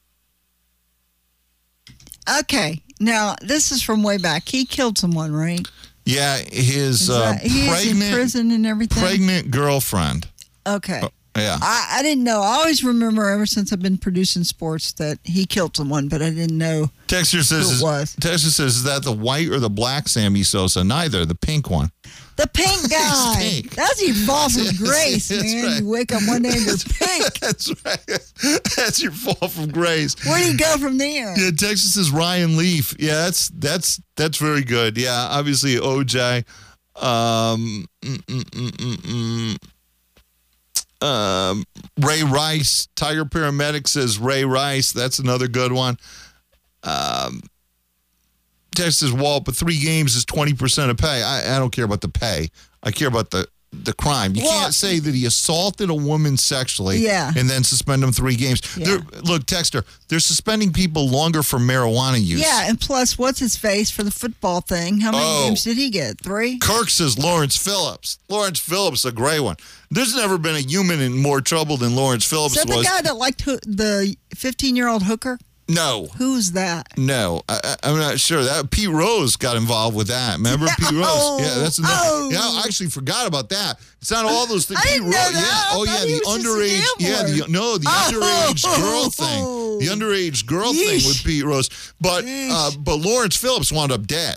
Okay, now this is from way back. He killed someone, right?
Yeah, his
Is
uh,
that- he is in
pregnant,
prison and everything.
pregnant girlfriend.
Okay.
Yeah.
I, I didn't know. I always remember ever since I've been producing sports that he killed someone, but I didn't know.
Texture says,
Who it
is,
was.
Texture says, is that the white or the black Sammy Sosa? Neither, the pink one.
The pink guy.
pink.
That's your fall from
Yes,
grace,
that's
man.
right.
You wake up one day and you're pink.
That's right. That's your fall from grace.
Where do you go from there?
Yeah, Texas is Ryan Leaf. Yeah, that's that's that's very good. Yeah, obviously O J. Um, mm, mm, mm, mm, mm. um, Ray Rice. Tiger Paramedic says Ray Rice. That's another good one. Um, Texas Walt, but three games is twenty percent of pay. I, I don't care about the pay. I care about the the crime. You
Well-
can't say that he assaulted a woman sexually
Yeah.
and then suspend him three games.
Yeah.
They're, look, Texter, they're suspending people longer for marijuana use.
Yeah, and plus, what's his face for the football thing? How many
Oh.
games did he get? Three?
Kirk says Lawrence Phillips. Lawrence Phillips, a great one. There's never been a human in more trouble than Lawrence Phillips
Is that the
was.
guy that liked ho- the fifteen-year-old hooker?
No.
Who's that?
No, I, I- I'm not sure. That Pete Rose got involved with that. Remember Pete Rose?
Oh,
Yeah, that's another.
oh.
Yeah, I actually forgot about that. It's not all those things.
I
Pete
didn't know
Rose,
that.
yeah.
I
Oh
thought
yeah,
he
the
was just a
underage. Yeah, the
gambler.
no, the
Oh.
underage girl thing. The underage girl thing
Yeesh.
with Pete Rose. But uh, but Lawrence Phillips wound up dead.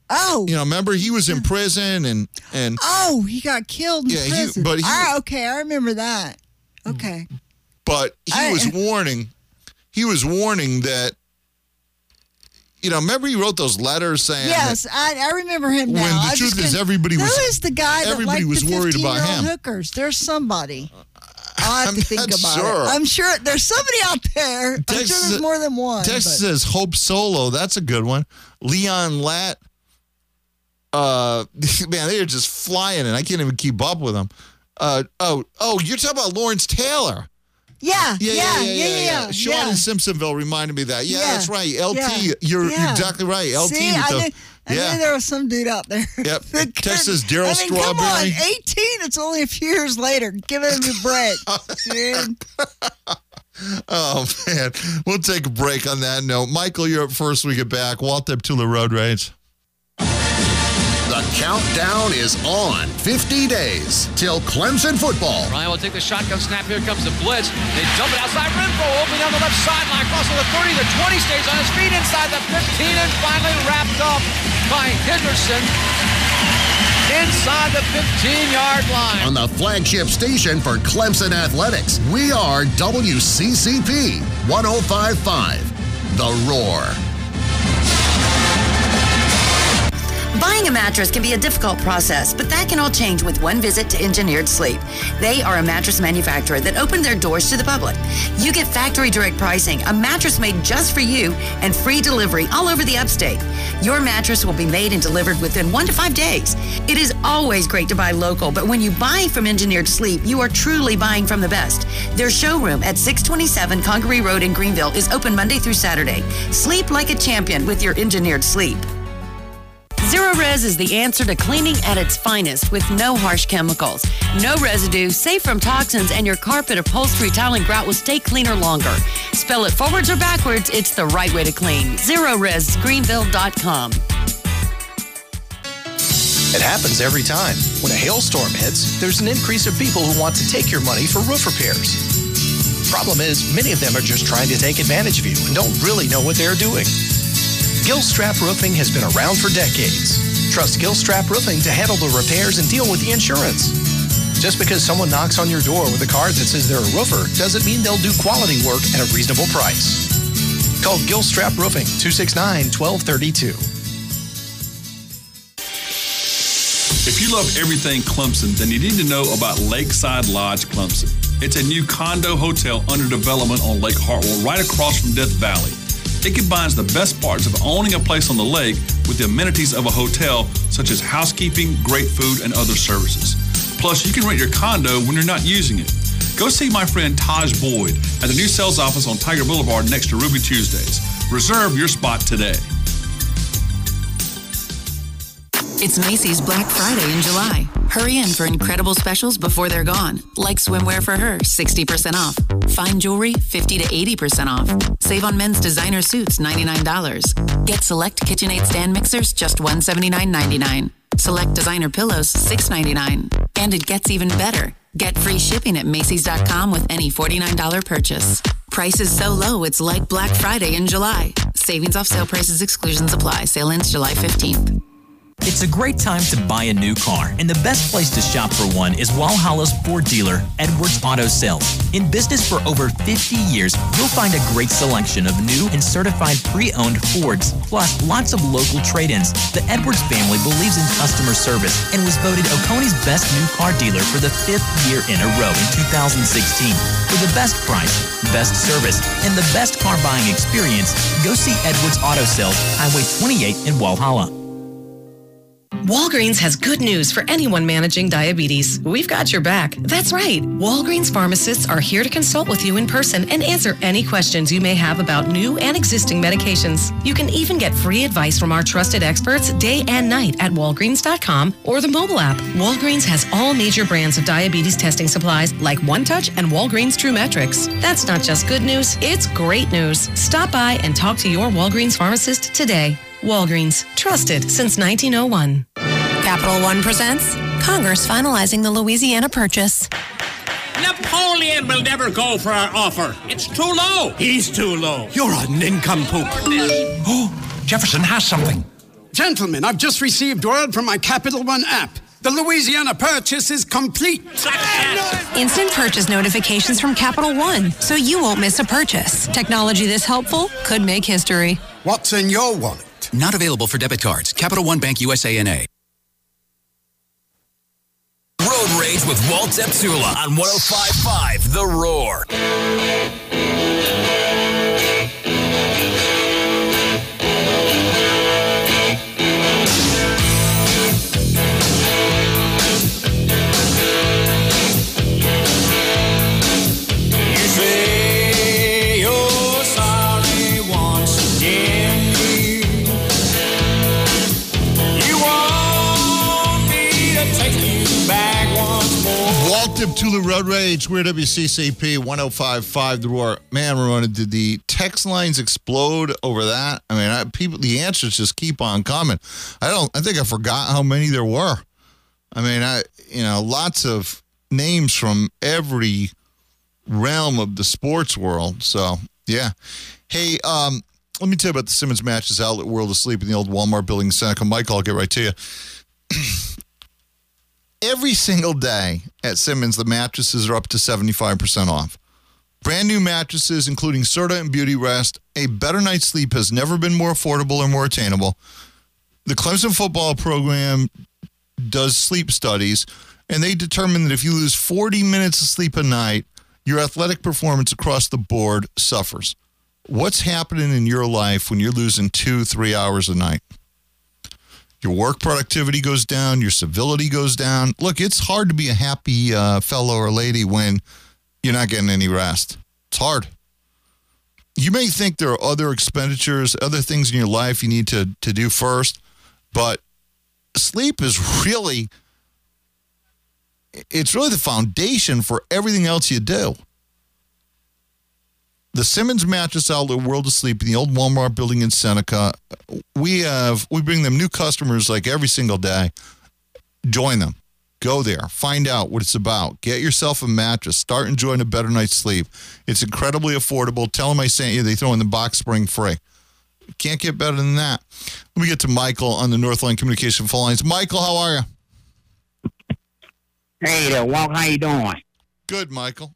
Oh.
You know, remember he was in prison and and
Oh, he got killed in
Yeah, he-
prison.
but he-
Ah, okay, I remember that. Okay.
but he
I-
was warning. He was warning that. You know, remember he wrote those letters saying.
Yes,
that
I, I remember him now.
When the
I just
truth is
couldn't-
everybody was-
Who is the guy that
everybody
liked
was
the
worried about
fifteen-year-old
him.
hookers? There's somebody. I'll have to think
not
about
sure.
it. I'm sure there's somebody out there. I'm
Text
sure there's
sa-
more than one.
Text
but-
says Hope Solo. That's a good one. Leon Latt. Uh, man, they are just flying, and I can't even keep up with them. Uh, oh, oh, you're talking about Lawrence Taylor.
Yeah,
Yeah, yeah, yeah, yeah. yeah. Sean
yeah.
in Simpsonville reminded me of that. Yeah,
Yeah,
that's right. L T,
yeah,
you're,
yeah.
you're exactly right. L T
See,
with
I
the
knew, I
yeah.
knew there was some dude out there.
Yep.
that could-
Texas Daryl
I mean, come on,
Strawberry.
eighteen. It's only a few years later. Give him a break, dude.
Oh man, we'll take a break on that note. Michael, you're up first. We get back. Walt Deptula Road Rage.
The countdown is on. fifty days till Clemson football.
Ryan will take the shotgun snap. Here comes the blitz. They dump it outside. Renfro opening on the left sideline. Crosses the thirty, the twenty, stays on his feet inside the fifteen, and finally wrapped up by Henderson inside the fifteen-yard line.
On the flagship station for Clemson Athletics, we are W C C P one oh five point five, The Roar.
Buying a mattress can be a difficult process, but that can all change with one visit to Engineered Sleep. They are a mattress manufacturer that opened their doors to the public. You get factory direct pricing, a mattress made just for you, and free delivery all over the upstate. Your mattress will be made and delivered within one to five days. It is always great to buy local, but when you buy from Engineered Sleep, you are truly buying from the best. Their showroom at six twenty-seven Congaree Road in Greenville is open Monday through Saturday. Sleep like a champion with your Engineered Sleep. Zero-Res is the answer to cleaning at its finest with no harsh chemicals. No residue, safe from toxins, and your carpet, upholstery, tile, and grout will stay cleaner longer. Spell it forwards or backwards, it's the right way to clean. Zero Res Greenville dot com.
It happens every time. When a hailstorm hits, there's an increase of people who want to take your money for roof repairs. Problem is, many of them are just trying to take advantage of you and don't really know what they're doing. Gilstrap Roofing has been around for decades. Trust Gilstrap Roofing to handle the repairs and deal with the insurance. Just because someone knocks on your door with a card that says they're a roofer doesn't mean they'll do quality work at a reasonable price. Call Gilstrap Roofing, two six nine, one two three two.
If you love everything Clemson, then you need to know about Lakeside Lodge Clemson. It's a new condo hotel under development on Lake Hartwell, right across from Death Valley. It combines the best parts of owning a place on the lake with the amenities of a hotel, such as housekeeping, great food, and other services. Plus, you can rent your condo when you're not using it. Go see my friend Taj Boyd at the new sales office on Tiger Boulevard next to Ruby Tuesdays. Reserve your spot today.
It's Macy's Black Friday in July. Hurry in for incredible specials before they're gone. Like swimwear for her, sixty percent off. Fine jewelry, fifty to eighty percent off. Save on men's designer suits, ninety-nine dollars. Get select KitchenAid stand mixers, just one hundred seventy-nine ninety-nine. Select designer pillows, six ninety-nine. And it gets even better. Get free shipping at Macy's dot com with any forty-nine dollars purchase. Prices so low, it's like Black Friday in July. Savings off sale prices, exclusions apply. Sale ends July fifteenth.
It's a great time to buy a new car, and the best place to shop for one is Walhalla's Ford dealer, Edwards Auto Sales. In business for over fifty years, you'll find a great selection of new and certified pre-owned Fords, plus lots of local trade-ins. The Edwards family believes in customer service and was voted Oconee's best new car dealer for the fifth year in a row in two thousand sixteen. For the best price, best service, and the best car buying experience, go see Edwards Auto Sales, Highway twenty-eight in Walhalla.
Walgreens has good news for anyone managing diabetes. We've got your back. That's right. Walgreens pharmacists are here to consult with you in person and answer any questions you may have about new and existing medications. You can even get free advice from our trusted experts day and night at walgreens dot com or the mobile app. Walgreens has all major brands of diabetes testing supplies like OneTouch and Walgreens TrueMetrics. That's not just good news, it's great news. Stop by and talk to your Walgreens pharmacist today. Walgreens, trusted since nineteen oh one.
Capital One presents Congress finalizing the Louisiana Purchase.
Napoleon will never go for our offer. It's too low.
He's too low. You're a nincompoop.
Oh, Jefferson has something.
Gentlemen, I've just received word from my Capital One app. The Louisiana purchase is complete.
Instant purchase notifications from Capital One, so you won't miss a purchase. Technology this helpful could make history.
What's in your wallet?
Not available for debit cards. Capital One Bank U S A N A.
Road Rage with Walt Zepsula on one oh five point five The Roar.
Tula Road Rage, we're W C C P one oh five point five The Roar. Man, Rona, did the text lines explode over that? I mean, I, people, the answers just keep on coming. I don't. I think I forgot how many there were. I mean, I you know, lots of names from every realm of the sports world. So yeah. Hey, um, let me tell you about the Simmons Mattress Outlet World of Sleep in the old Walmart building in Seneca. Michael, I'll get right to you. Every single day at Simmons, the mattresses are up to seventy-five percent off. Brand new mattresses, including Serta and Beauty Rest. A better night's sleep has never been more affordable or more attainable. The Clemson football program does sleep studies, and they determine that if you lose forty minutes of sleep a night, your athletic performance across the board suffers. What's happening in your life when you're losing two, three hours a night? Your work productivity goes down. Your civility goes down. Look, it's hard to be a happy uh, fellow or lady when you're not getting any rest. It's hard. You may think there are other expenditures, other things in your life you need to, to do first, but sleep is really, it's really the foundation for everything else you do. The Simmons Mattress Outlet World of Sleep in the old Walmart building in Seneca. We have we bring them new customers like every single day. Join them. Go there. Find out what it's about. Get yourself a mattress. Start enjoying a better night's sleep. It's incredibly affordable. Tell them I sent you. They throw in the box spring free. Can't get better than that. Let me get to Michael on the Northline Communication phone lines. Michael, how are you?
Hey there, Walt. How you doing?
Good, Michael.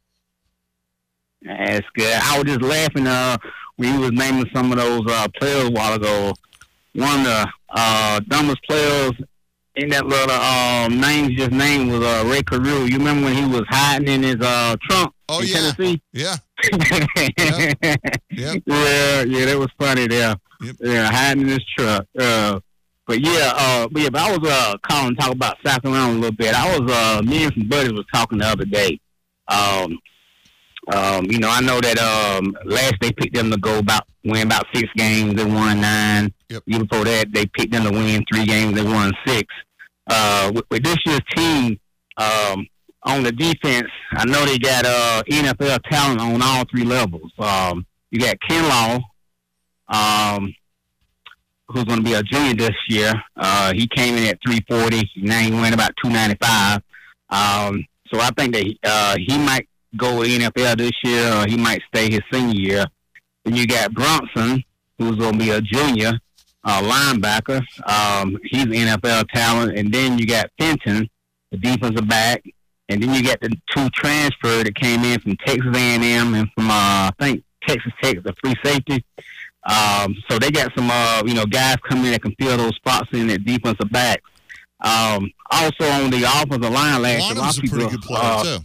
That's good. I was just laughing uh, when he was naming some of those uh, players a while ago. One of the uh, dumbest players in that little uh, name just named was uh, Ray Carew. You remember when he was hiding in his uh, trunk
oh,
in
yeah.
Tennessee?
Yeah. yep. Yep.
Yeah, yeah, that was funny there.
Yep.
Yeah, hiding in his truck. Uh, but yeah, uh, but yeah, but I was uh, calling to talk about South Carolina a little bit. I was, uh, me and some buddies was talking the other day. Um, Um, you know, I know that um, last they picked them to go about win about six games. They won nine.
Yep.
Year before that, they picked them to win three games. They won six. Uh, with, with this year's team um, on the defense, I know they got uh, N F L talent on all three levels. Um, you got Kinlaw, um, who's going to be a junior this year. Uh, he came in at three forty. Now he went about two ninety-five. Um, so I think that uh, he might go with N F L this year, or he might stay his senior year. Then you got Bronson, who's going to be a junior uh, linebacker. Um, he's an N F L talent. And then you got Fenton, the defensive back. And then you got the two transfer that came in from Texas A and M and from, uh, I think, Texas Tech, the free safety. Um, so they got some, uh, you know, guys coming in that can fill those spots in at defensive back. Um, also on the offensive line last year, a lot of people,
a pretty good player,
uh,
too.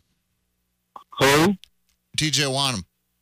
Who?
T J Wanham.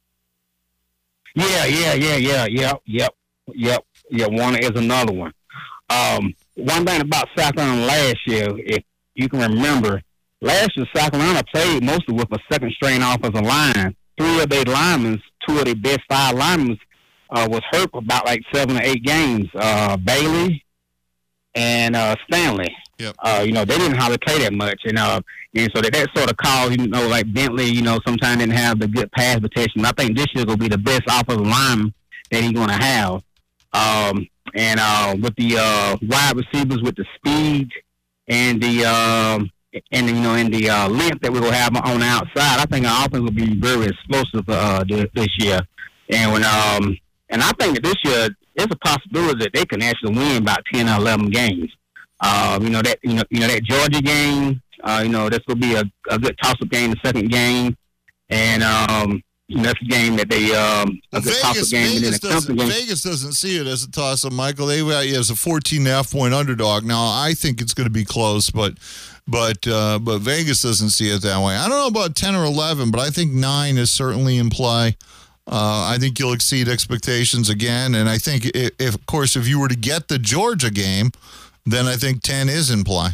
Yeah, yeah, yeah, yeah, yep, yep, yep, yeah. Warner is another one. Um, one thing about South Carolina last year, if you can remember, last year South Carolina played mostly with a second string offensive line. Three of their linemen, two of their best five linemen, uh, was hurt for about like seven or eight games. Uh, Bailey and uh, Stanley.
Yep.
Uh, you know, they didn't hardly play that much, and uh, and so that, that sort of caused, you know, like Bentley, you know, sometimes didn't have the good pass protection. I think this year will be the best offensive lineman that he's going to have. Um, and uh, with the uh, wide receivers, with the speed and the um, and you know, and the uh, length that we're going to have on the outside, I think our offense will be very explosive uh, this year. And when um, and I think that this year it's a possibility that they can actually win about ten or eleven games. Uh, you know that you know you know that Georgia game. Uh, you know that's gonna be a, a good toss-up game, the second game, and um, you know, that's a game that they um a
well,
good
Vegas,
toss-up game.
Vegas,
and then a
doesn't,
game.
Vegas doesn't see it as a toss-up, Michael. They got you as a fourteen and a half point underdog. Now I think it's going to be close, but but uh, but Vegas doesn't see it that way. I don't know about ten or eleven, but I think nine is certainly in play. Uh, I think you'll exceed expectations again, and I think if, if of course if you were to get the Georgia game, then I think ten is in play.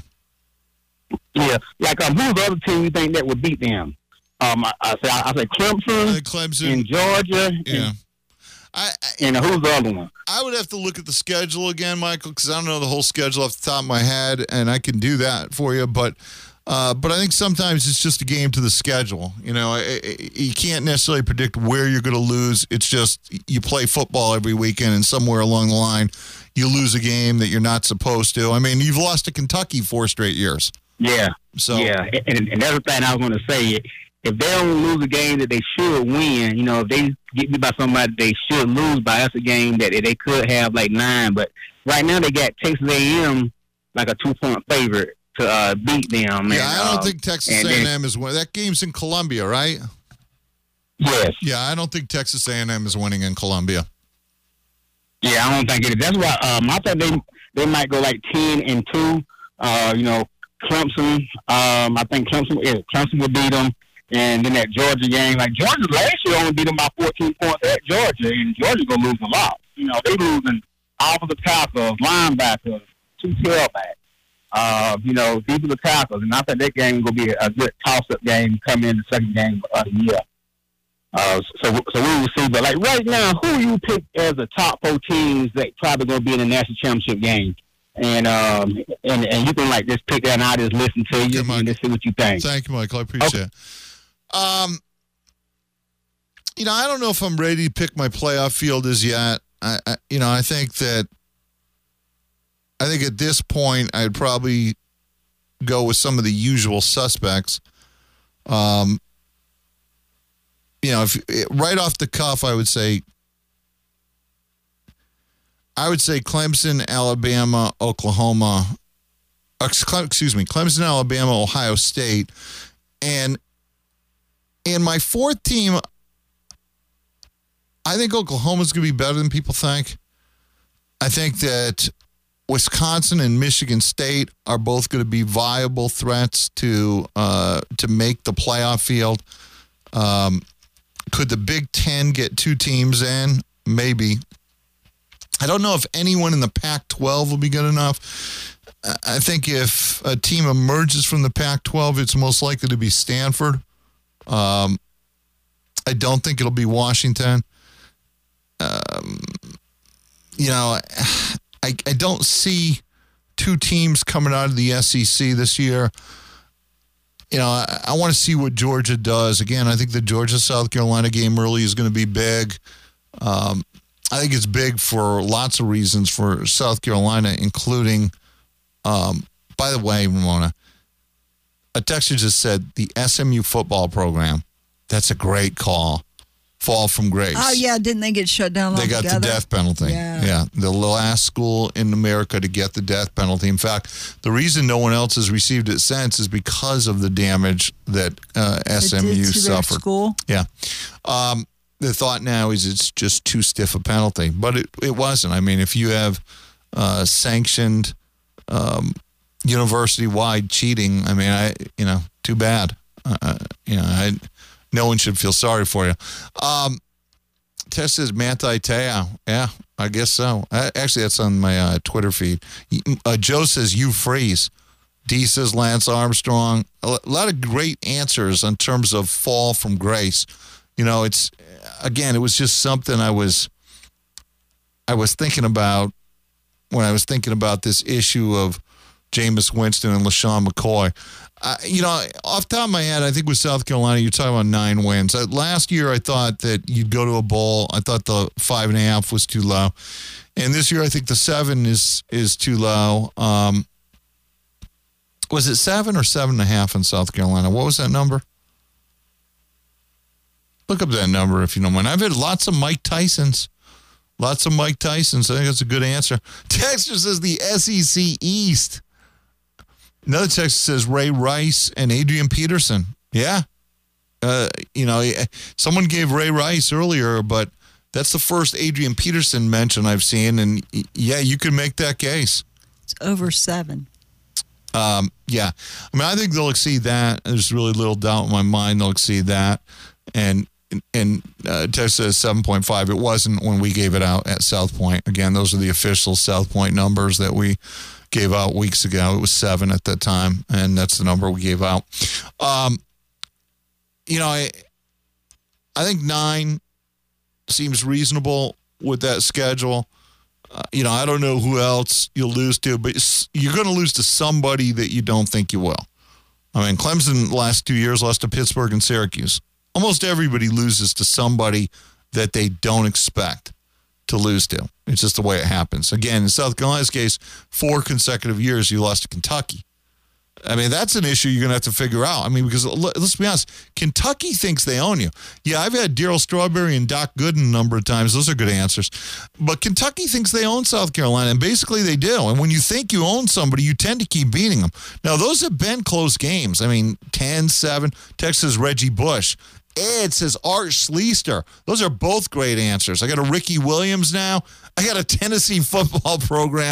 Yeah, like um, who's the other team you think that would beat them? Um, I, I say I say Clemson,
uh, Clemson
in Georgia.
Yeah.
And, I, I, and who's the other one?
I would have to look at the schedule again, Michael, because I don't know the whole schedule off the top of my head, and I can do that for you. But uh, but I think sometimes it's just a game to the schedule. You know, I, I, you can't necessarily predict where you're going to lose. It's just you play football every weekend, and somewhere along the line, you lose a game that you're not supposed to. I mean, you've lost to Kentucky four straight years.
Yeah.
So
yeah, and, and that's the thing I was going to say. If they don't lose a game that they should win, you know, if they get beat by somebody they should lose by, that's a game that they could have like nine. But right now they got Texas A and M like a two-point favorite to uh, beat them.
Yeah,
and,
I don't
uh,
think Texas A and M is winning. That game's in Columbia, right?
Yes.
Yeah, I don't think Texas A and M is winning in Columbia.
Yeah, I don't think it is. That's why um, I think they they might go like ten and two. Uh, you know, Clemson. Um, I think Clemson. Yeah, Clemson will beat them. And then that Georgia game, like Georgia last year only beat them by fourteen points at Georgia, and Georgia's gonna lose a lot. You know, they losing offensive tackles, linebackers, two tailbacks. Uh, you know, these are the tackles, and I think that game will be a good toss-up game coming in the second game of the year. Uh, so, so we will see. But like right now, who you pick as the top four teams that probably gonna be in the national championship game? And um and and you can like just pick that and I just listen to you okay, and just see what you think.
Thank you, Michael. I appreciate okay. it. Um, you know, I don't know if I'm ready to pick my playoff field as yet. I, I, you know, I think that, I think at this point, I'd probably go with some of the usual suspects. Um, you know, if right off the cuff, I would say, I would say Clemson, Alabama, Oklahoma, excuse me, Clemson, Alabama, Ohio State, and And my fourth team, I think Oklahoma's going to be better than people think. I think that Wisconsin and Michigan State are both going to be viable threats to uh, to make the playoff field. Um, could the Big Ten get two teams in? Maybe. I don't know if anyone in the Pac twelve will be good enough. I think if a team emerges from the Pac twelve, it's most likely to be Stanford. Um, I don't think it'll be Washington. Um, you know, I I don't see two teams coming out of the S E C this year. You know, I, I want to see what Georgia does. Again, I think the Georgia-South Carolina game early is going to be big. Um, I think it's big for lots of reasons for South Carolina, including, um, by the way, Ramona, a texter just said the S M U football program. That's a great call. Fall from grace.
Oh, yeah. Didn't they get shut down
They
altogether?
got the death penalty.
Yeah.
yeah. The last school in America to get the death penalty. In fact, the reason no one else has received it since is because of the damage that uh, S M U
it did to
suffered.
Their school?
Yeah. Um, the thought now is it's just too stiff a penalty. But it, it wasn't. I mean, if you have uh, sanctioned um, university-wide cheating, I mean, I you know, too bad. Uh, you know, I... No one should feel sorry for you. Um, Tess says Manti Te'o. Yeah, I guess so. I, actually, that's on my uh, Twitter feed. Uh, Joe says Hugh Freeze. D says Lance Armstrong. A lot of great answers in terms of fall from grace. You know, it's, again, it was just something I was, I was thinking about when I was thinking about this issue of Jameis Winston and LaShawn McCoy. Uh, you know, off the top of my head, I think with South Carolina, you're talking about nine wins. Uh, last year, I thought that you'd go to a bowl. I thought the five and a half was too low. And this year, I think the seven is is too low. Um, was it seven or seven and a half in South Carolina? What was that number? Look up that number if you don't mind. I've had lots of Mike Tysons. Lots of Mike Tysons. I think that's a good answer. Texter says the S E C East. Another texter says Ray Rice and Adrian Peterson. Yeah. Uh, you know, someone gave Ray Rice earlier, but that's the first Adrian Peterson mention I've seen. And, yeah, you can make that case.
It's over seven.
Um, yeah. I mean, I think they'll exceed that. There's really little doubt in my mind they'll exceed that. And and uh, Tex says seven point five. It wasn't when we gave it out at South Point. Again, those are the official South Point numbers that we gave out weeks ago. It was seven at that time, and that's the number we gave out. Um, you know, I, I think nine seems reasonable with that schedule. Uh, you know, I don't know who else you'll lose to, but you're going to lose to somebody that you don't think you will. I mean, Clemson last two years lost to Pittsburgh and Syracuse. Almost everybody loses to somebody that they don't expect to lose to. It's just the way it happens. Again, in South Carolina's case, four consecutive years you lost to Kentucky. I mean, that's an issue you're going to have to figure out. I mean, because let's be honest, Kentucky thinks they own you. Yeah, I've had Darryl Strawberry and Doc Gooden a number of times. Those are good answers. But Kentucky thinks they own South Carolina, and basically they do. And when you think you own somebody, you tend to keep beating them. Now, those have been close games. I mean, ten seven, Texas Reggie Bush. Ed says Art Schliester. Those are both great answers. I got a Ricky Williams now. I got a Tennessee football program.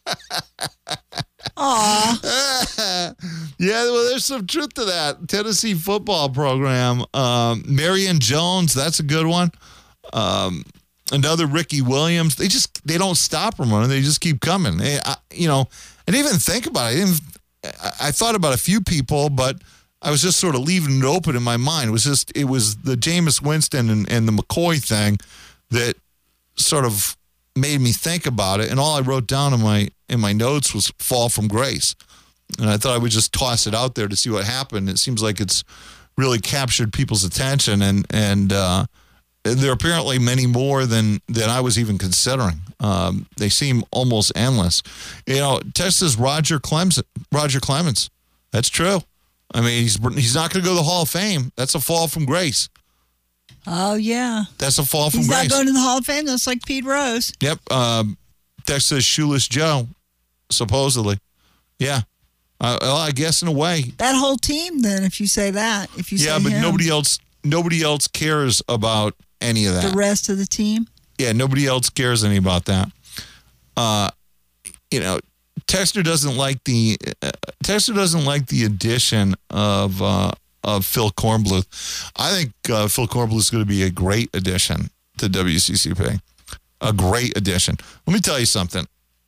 Aw.
Yeah, well, there's some truth to that. Tennessee football program. Um, Marion Jones, that's a good one. Um, another Ricky Williams. They just, they don't stop them running. They just keep coming. They, I, you know, I didn't even think about it. I, didn't, I, I thought about a few people, but I was just sort of leaving it open in my mind. It was just, it was the Jameis Winston and, and the McCoy thing that sort of made me think about it. And all I wrote down in my in my notes was fall from grace. And I thought I would just toss it out there to see what happened. It seems like it's really captured people's attention. And and uh, there are apparently many more than, than I was even considering. Um, they seem almost endless. You know, Texas Roger Clemens. Roger Clemens. That's true. I mean, he's he's not going to go to the Hall of Fame. That's a fall from grace.
Oh, yeah.
That's a fall from
He's
grace.
He's not going to the Hall of Fame. That's like Pete Rose.
Yep. Um, Texas Shoeless Joe, supposedly. Yeah. Uh, well, I guess in a way.
That whole team, then, if you say that. If you
yeah,
say
but
him.
nobody else. Nobody else cares about any of that.
The rest of the team.
Yeah, nobody else cares any about that. Uh, you know, Texter doesn't like the uh, Texter doesn't like the addition of uh, of Phil Kornbluth. I think uh, Phil Kornbluth is going to be a great addition to W C C P. A great addition. Let me tell you something.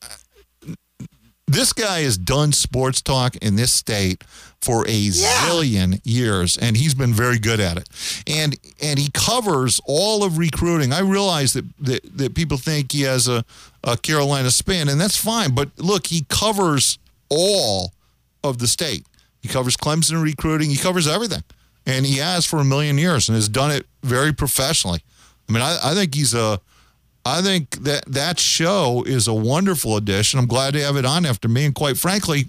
This guy has done sports talk in this state for a yeah. zillion years, and he's been very good at it. And and he covers all of recruiting. I realize that that, that people think he has a, a Carolina spin, and that's fine. But look, he covers all of the state. He covers Clemson recruiting. He covers everything. And he has for a million years and has done it very professionally. I mean, I, I think he's a I think that that show is a wonderful addition. I'm glad to have it on after me. And quite frankly,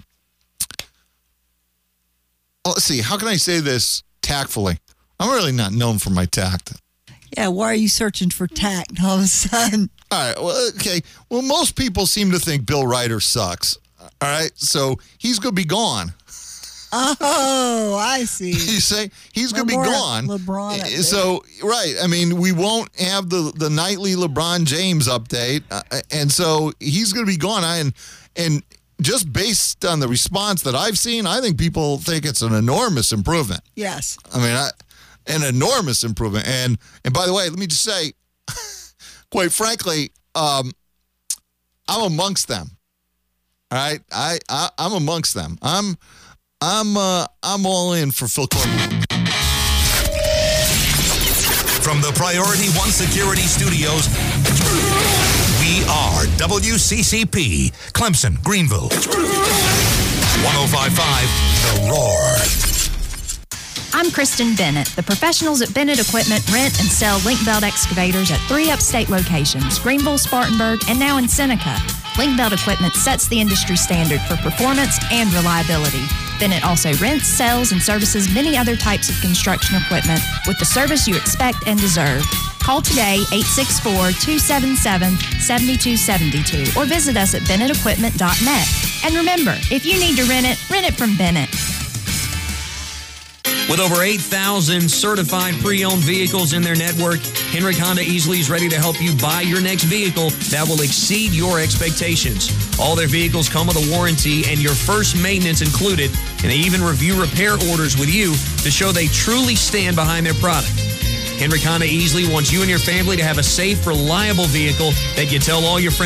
well, let's see, how can I say this tactfully? I'm really not known for my tact.
Yeah, why are you searching for tact all of a sudden?
All right, well, okay. Well, most people seem to think Bill Ryder sucks. All right, so he's going to be gone.
Oh, I see.
You say he's going to be gone.
LeBron.
So, right. I mean, we won't have the, the nightly LeBron James update. Uh, and so he's going to be gone. I, and, and just based on the response that I've seen, I think people think it's an enormous improvement.
Yes.
I mean, I, an enormous improvement. And, and by the way, let me just say, quite frankly, um, I'm amongst them. All right. I, I, I'm amongst them. I'm, I'm uh, I'm all in for Phil Kornbluth.
From the Priority One Security Studios, we are W C C P, Clemson, Greenville. one oh five point five, The Roar.
I'm Kristen Bennett. The professionals at Bennett Equipment rent and sell link belt excavators at three upstate locations, Greenville, Spartanburg, and now in Seneca. Link belt equipment sets the industry standard for performance and reliability. Bennett also rents, sells, and services many other types of construction equipment with the service you expect and deserve. Call today, eight six four, two seven seven, seven two seven two, or visit us at bennett equipment dot net. And remember, if you need to rent it, rent it from Bennett.
With over eight thousand certified pre-owned vehicles in their network, Henrik Honda easily is ready to help you buy your next vehicle that will exceed your expectations. All their vehicles come with a warranty and your first maintenance included, and they even review repair orders with you to show they truly stand behind their product. Henrik Honda easily wants you and your family to have a safe, reliable vehicle that you tell all your friends